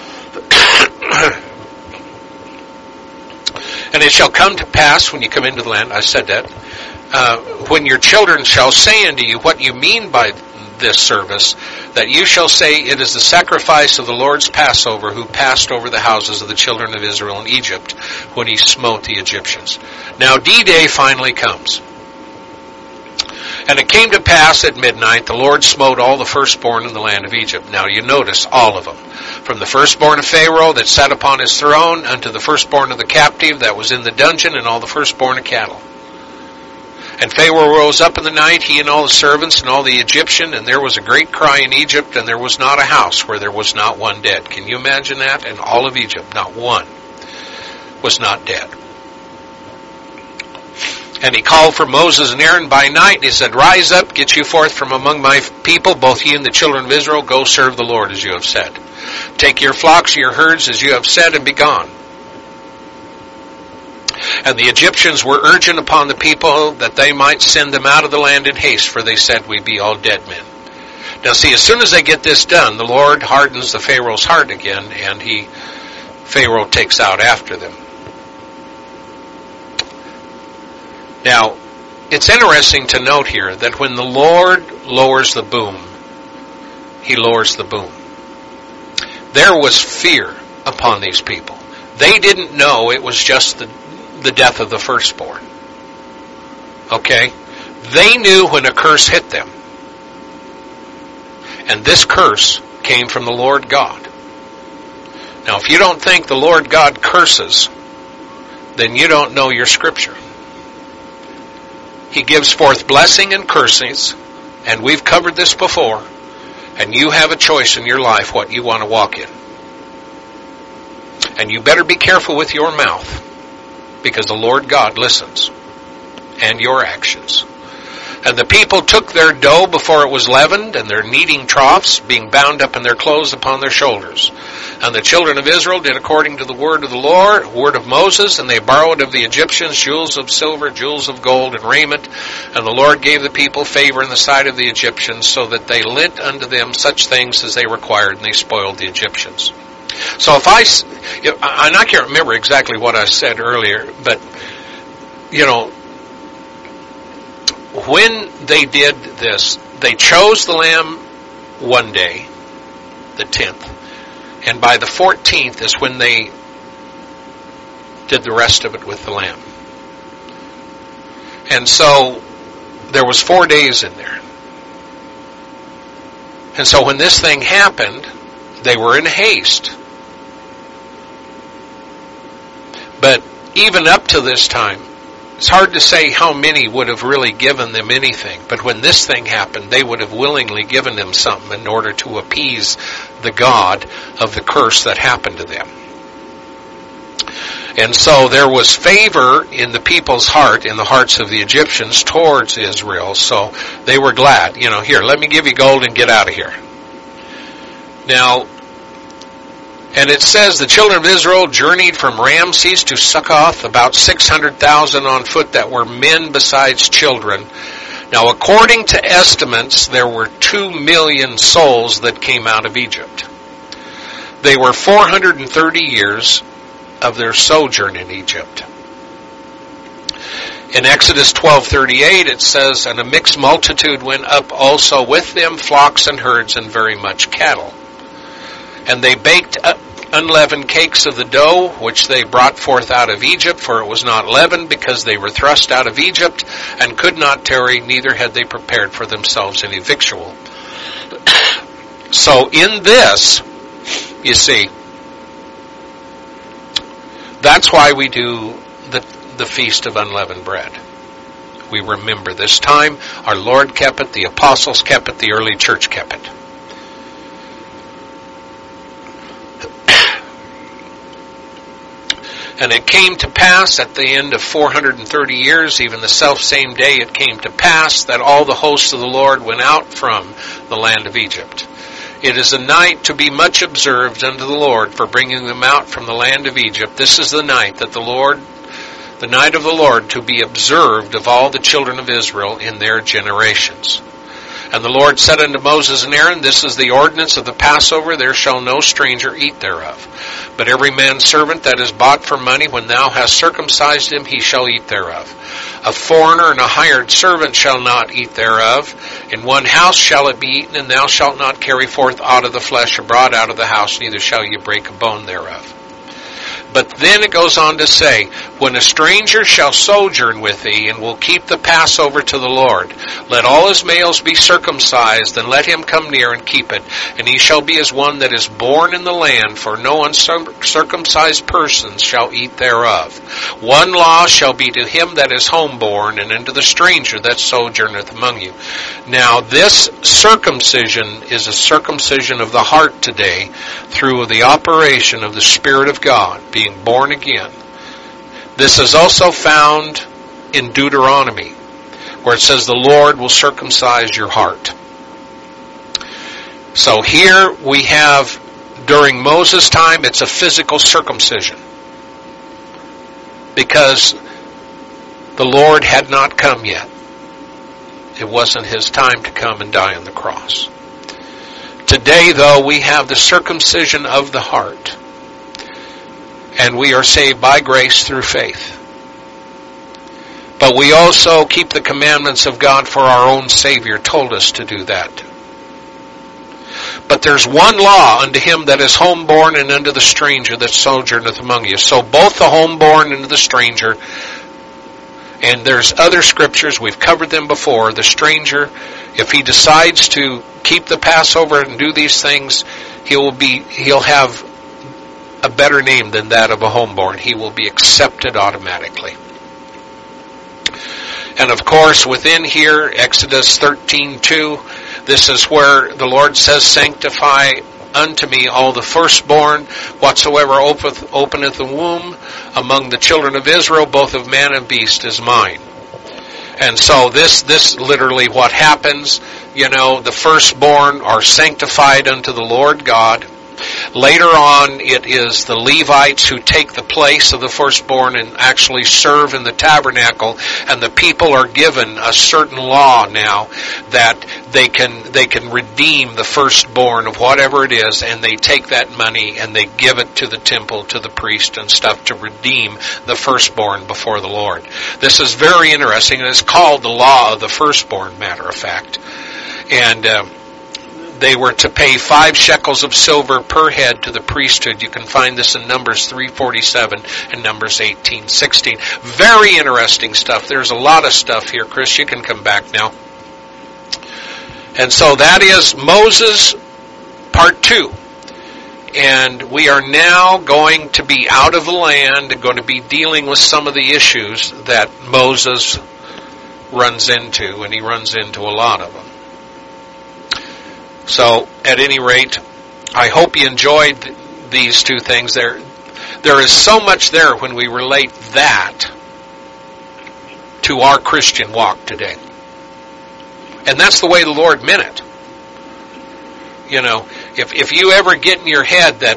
And it shall come to pass when you come into the land, I said that, when your children shall say unto you what you mean by this service, that you shall say, it is the sacrifice of the Lord's Passover, who passed over the houses of the children of Israel in Egypt when he smote the Egyptians. Now D-Day finally comes. And it came to pass at midnight, the Lord smote all the firstborn in the land of Egypt. Now you notice all of them. From the firstborn of Pharaoh that sat upon his throne, unto the firstborn of the captive that was in the dungeon, and all the firstborn of cattle. And Pharaoh rose up in the night, he and all the servants and all the Egyptian, and there was a great cry in Egypt, and there was not a house where there was not one dead. Can you imagine that? In all of Egypt, not one was not dead. And he called for Moses and Aaron by night, and he said, rise up, get you forth from among my people, both ye and the children of Israel, go serve the Lord as you have said. Take your flocks, your herds, as you have said, and be gone. And the Egyptians were urgent upon the people that they might send them out of the land in haste, for they said, we be all dead men. Now see, as soon as they get this done, the Lord hardens the Pharaoh's heart again, and Pharaoh takes out after them. Now, it's interesting to note here that when the Lord lowers the boom, he lowers the boom. There was fear upon these people. They didn't know it was just the death of the firstborn. Okay? They knew when a curse hit them. And this curse came from the Lord God. Now, if you don't think the Lord God curses, then you don't know your Scripture. He gives forth blessing and cursings, and we've covered this before, and you have a choice in your life what you want to walk in. And you better be careful with your mouth, because the Lord God listens, and your actions. And the people took their dough before it was leavened, and their kneading troughs, being bound up in their clothes upon their shoulders. And the children of Israel did according to the word of the Lord, word of Moses, and they borrowed of the Egyptians jewels of silver, jewels of gold, and raiment. And the Lord gave the people favor in the sight of the Egyptians, so that they lent unto them such things as they required, and they spoiled the Egyptians. So if I can't remember exactly what I said earlier, but, when they did this, they chose the lamb one day, the 10th, and by the 14th is when they did the rest of it with the lamb. And so there was 4 days in there. And so when this thing happened, they were in haste. But even up to this time, it's hard to say how many would have really given them anything. But when this thing happened, they would have willingly given them something in order to appease the God of the curse that happened to them. And so there was favor in the people's heart, in the hearts of the Egyptians, towards Israel. So they were glad. Here, let me give you gold and get out of here. Now, and it says the children of Israel journeyed from Ramses to Succoth, about 600,000 on foot that were men besides children. Now, according to estimates, there were 2 million souls that came out of Egypt. They were 430 years of their sojourn in Egypt. In Exodus 12:38 it says, and a mixed multitude went up also with them, flocks and herds and very much cattle. And they baked unleavened cakes of the dough, which they brought forth out of Egypt, for it was not leavened, because they were thrust out of Egypt, and could not tarry, neither had they prepared for themselves any victual. So in this, you see, that's why we do the Feast of Unleavened Bread. We remember this time. Our Lord kept it, the apostles kept it, the early church kept it. And it came to pass at the end of 430 years, even the selfsame day it came to pass, that all the hosts of the Lord went out from the land of Egypt. It is a night to be much observed unto the Lord for bringing them out from the land of Egypt. This is the night that the night of the Lord to be observed of all the children of Israel in their generations. And the Lord said unto Moses and Aaron, this is the ordinance of the Passover, there shall no stranger eat thereof. But every man's servant that is bought for money, when thou hast circumcised him, he shall eat thereof. A foreigner and a hired servant shall not eat thereof. In one house shall it be eaten, and thou shalt not carry forth aught of the flesh abroad out of the house, neither shall ye break a bone thereof. But then it goes on to say, when a stranger shall sojourn with thee, and will keep the Passover to the Lord, let all his males be circumcised, and let him come near and keep it. And he shall be as one that is born in the land, for no uncircumcised person shall eat thereof. One law shall be to him that is homeborn, and unto the stranger that sojourneth among you. Now this circumcision is a circumcision of the heart today, through the operation of the Spirit of God, being born again. This is also found in Deuteronomy, where it says the Lord will circumcise your heart. So here we have, during Moses' time, it's a physical circumcision, because the Lord had not come yet. It wasn't his time to come and die on the cross. Today, though, we have the circumcision of the heart. And we are saved by grace through faith. But we also keep the commandments of God, for our own Savior told us to do that. But there's one law unto him that is homeborn, and unto the stranger that sojourneth among you. So both the homeborn and the stranger, and there's other scriptures, we've covered them before. The stranger, if he decides to keep the Passover and do these things, he'll have a better name than that of a homeborn. He will be accepted automatically. And of course, within here, Exodus 13:2, this is where the Lord says, "Sanctify unto me all the firstborn, whatsoever openeth the womb among the children of Israel, both of man and beast, is mine." And so this literally what happens, the firstborn are sanctified unto the Lord God. Later on, it is the Levites who take the place of the firstborn and actually serve in the tabernacle, and the people are given a certain law now that they can redeem the firstborn of whatever it is, and they take that money and they give it to the temple, to the priest and stuff, to redeem the firstborn before the Lord. This is very interesting, and it's called the law of the firstborn, matter of fact. And they were to pay 5 shekels of silver per head to the priesthood. You can find this in Numbers 3:47 and Numbers 18:16. Very interesting stuff. There's a lot of stuff here. Chris, you can come back now. And so that is Moses part 2. And we are now going to be out of the land and going to be dealing with some of the issues that Moses runs into, and he runs into a lot of them. So, at any rate, I hope you enjoyed these two things. There is so much there when we relate that to our Christian walk today. And that's the way the Lord meant it. If you ever get in your head that,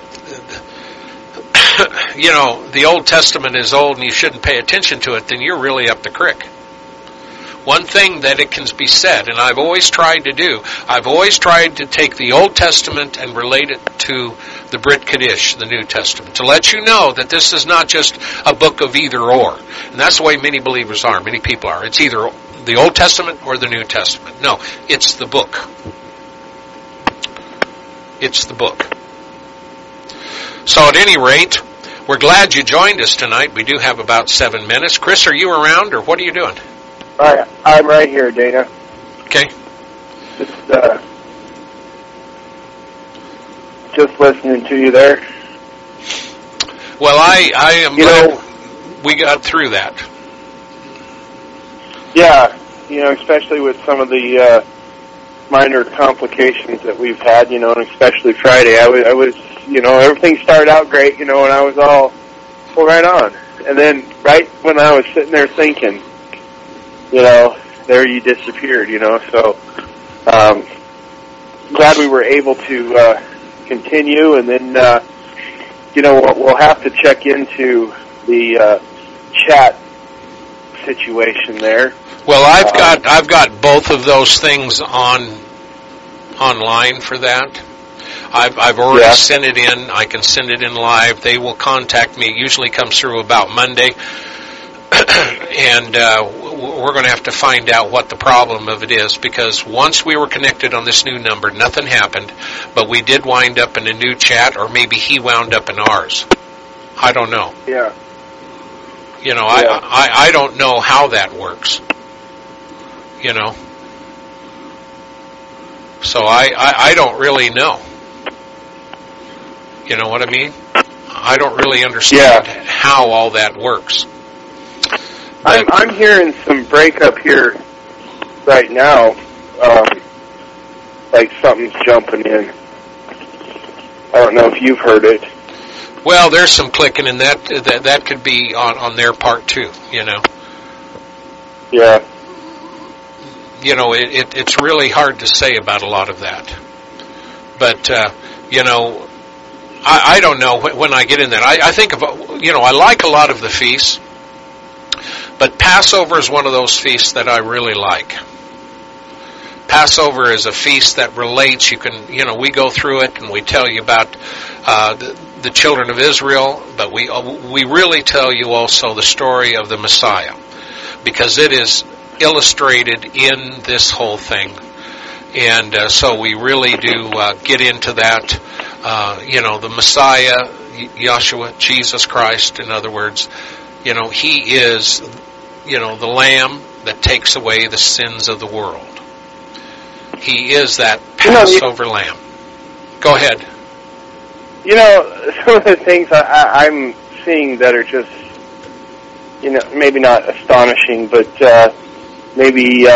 the Old Testament is old and you shouldn't pay attention to it, then you're really up the creek. One thing that it can be said, and I've always tried to do, I've always tried to take the Old Testament and relate it to the Brit Kaddish, the New Testament, to let you know that this is not just a book of either or. And that's the way many believers are, many people are. It's either the Old Testament or the New Testament. No, it's the book. It's the book. So at any rate, we're glad you joined us tonight. We do have about 7 minutes. Chris, are you around, or what are you doing? I'm right here, Dana. Okay. Just listening to you there. Well, I am glad we got through that. Yeah, especially with some of the minor complications that we've had, and especially Friday. I was, everything started out great, and I was all right on. And then right when I was sitting there thinking, there you disappeared, so glad we were able to continue, and then, we'll have to check into the chat situation there. Well, I've got both of those things online for that. I've already sent it in. I can send it in live. They will contact me. It usually comes through about Monday. And we're going to have to find out what the problem of it is, because once we were connected on this new number, nothing happened, but we did wind up in a new chat, or maybe he wound up in ours. I don't know. Yeah. I don't know how that works. So I don't really know. You know what I mean? I don't really understand how all that works. I'm hearing some breakup here right now, like something's jumping in. I don't know if you've heard it. Well, there's some clicking, and that could be on their part too. Yeah. It's really hard to say about a lot of that, but I don't know when I get in that. I think of I like a lot of the feasts. But Passover is one of those feasts that I really like. Passover is a feast that relates. You can, we go through it and we tell you about the children of Israel, but we really tell you also the story of the Messiah, because it is illustrated in this whole thing. And so we really do get into that. The Messiah, Yeshua, Jesus Christ, in other words, he is, the Lamb that takes away the sins of the world. He is that Passover Lamb. Go ahead. You know, some of the things I'm seeing that are just, you know, maybe not astonishing, but maybe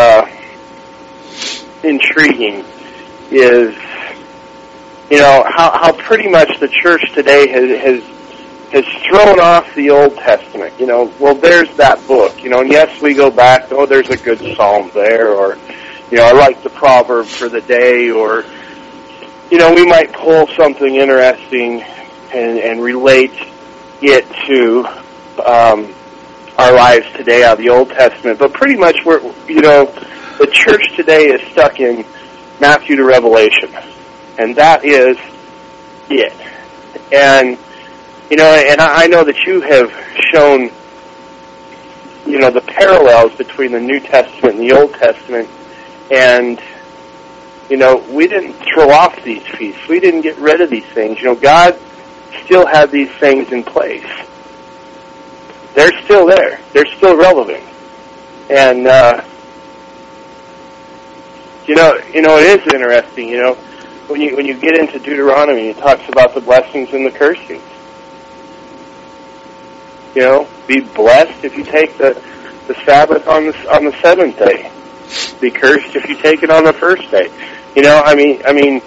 intriguing is, you know, how pretty much the church today has thrown off the Old Testament. You know, well, there's that book, you know, and yes, we go back, oh, there's a good psalm there, or, you know, I like the proverb for the day, or, you know, we might pull something interesting and relate it to our lives today out of the Old Testament. But pretty much we're, you know, the church today is stuck in Matthew to Revelation. And that is it. And, you know, and I know that you have shown, you know, the parallels between the New Testament and the Old Testament. And, you know, we didn't throw off these feasts. We didn't get rid of these things. You know, God still had these things in place. They're still there. They're still relevant. And, you know, it is interesting, you know, when you get into Deuteronomy, it talks about the blessings and the cursings. You know, be blessed if you take the Sabbath on the seventh day. Be cursed if you take it on the first day. You know, I mean,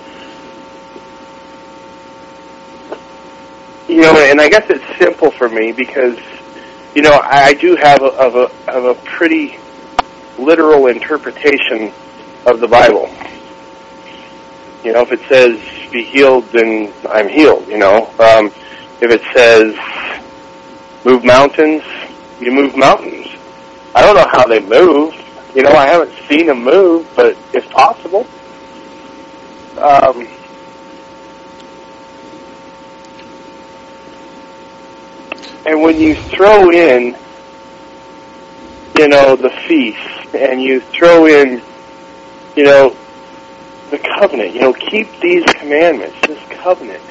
you know, and I guess it's simple for me because, you know, I do have a pretty literal interpretation of the Bible. You know, if it says be healed, then I'm healed. You know, if it says move mountains, you move mountains. I don't know how they move. You know, I haven't seen them move, but it's possible. And when you throw in, you know, the feast, and you throw in, you know, the covenant, you know, keep these commandments, this covenant,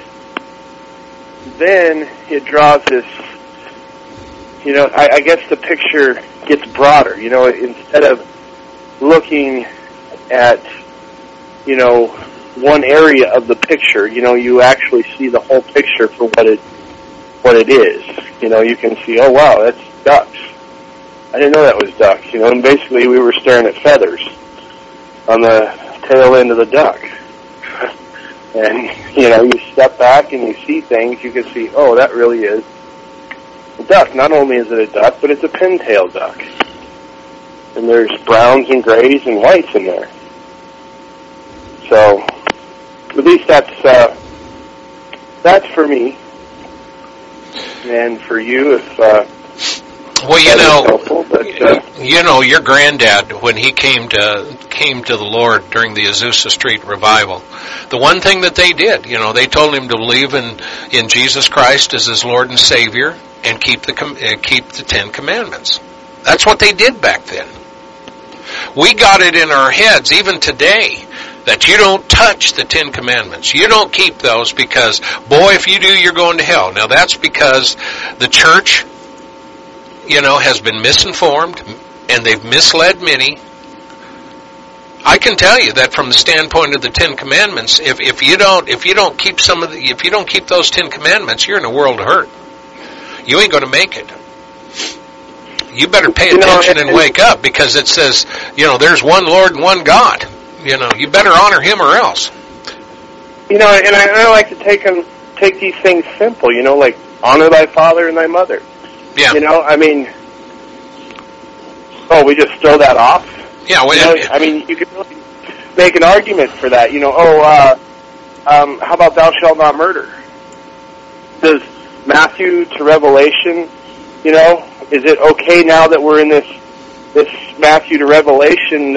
then it draws this, you know, I guess the picture gets broader. You know, instead of looking at, you know, one area of the picture, you know, you actually see the whole picture for what it is. You know, you can see, oh wow, that's ducks. I didn't know that was ducks. You know, and basically we were staring at feathers on the tail end of the duck. And, you know, you step back and you see things, you can see, oh, that really is a duck. Not only is it a duck, but it's a pintail duck. And there's browns and grays and whites in there. So, at least that's for me. And for you, if well, you know, helpful, but, you know, your granddad, when he came to the Lord during the Azusa Street revival, the one thing that they did, you know, they told him to believe in Jesus Christ as his Lord and Savior and keep the Ten Commandments. That's what they did back then. We got it in our heads, even today, that you don't touch the Ten Commandments. You don't keep those because, boy, if you do, you're going to hell. Now, that's because the church, you know, has been misinformed, and they've misled many. I can tell you that from the standpoint of the Ten Commandments, if you don't keep those Ten Commandments, you're in a world of hurt. You ain't going to make it. You better pay attention and wake up, because it says, you know, there's one Lord and one God. You know, you better honor Him or else. You know, and I like to take these things simple. You know, like honor thy father and thy mother. Yeah. You know, I mean, we just throw that off. Yeah. Well, you know, I mean, you could really make an argument for that. You know, how about thou shalt not murder? Does Matthew to Revelation, you know, is it okay now that we're in this Matthew to Revelation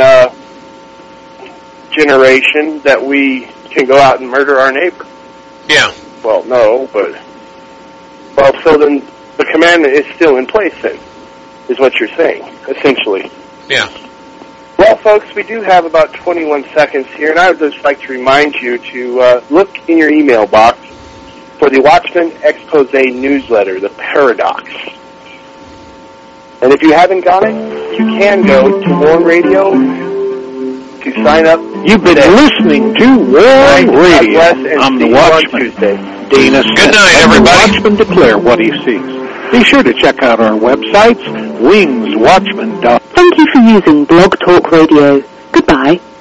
generation that we can go out and murder our neighbor? Yeah. Well, no, but so then the commandment is still in place then, is what you're saying, essentially. Yeah. Well, folks, we do have about 21 seconds here, and I would just like to remind you to look in your email box for the Watchman Expose newsletter, The Paradox. And if you haven't got it, you can go to Warn Radio to sign up. You've been listening to Warn Radio. God bless, and I'm see the you on Watchman. Tuesday. Dana Smith. Good night, everybody. The Watchman declare what he sees. Be sure to check out our websites, wingswatchman.com. Thank you for using Blog Talk Radio. Goodbye.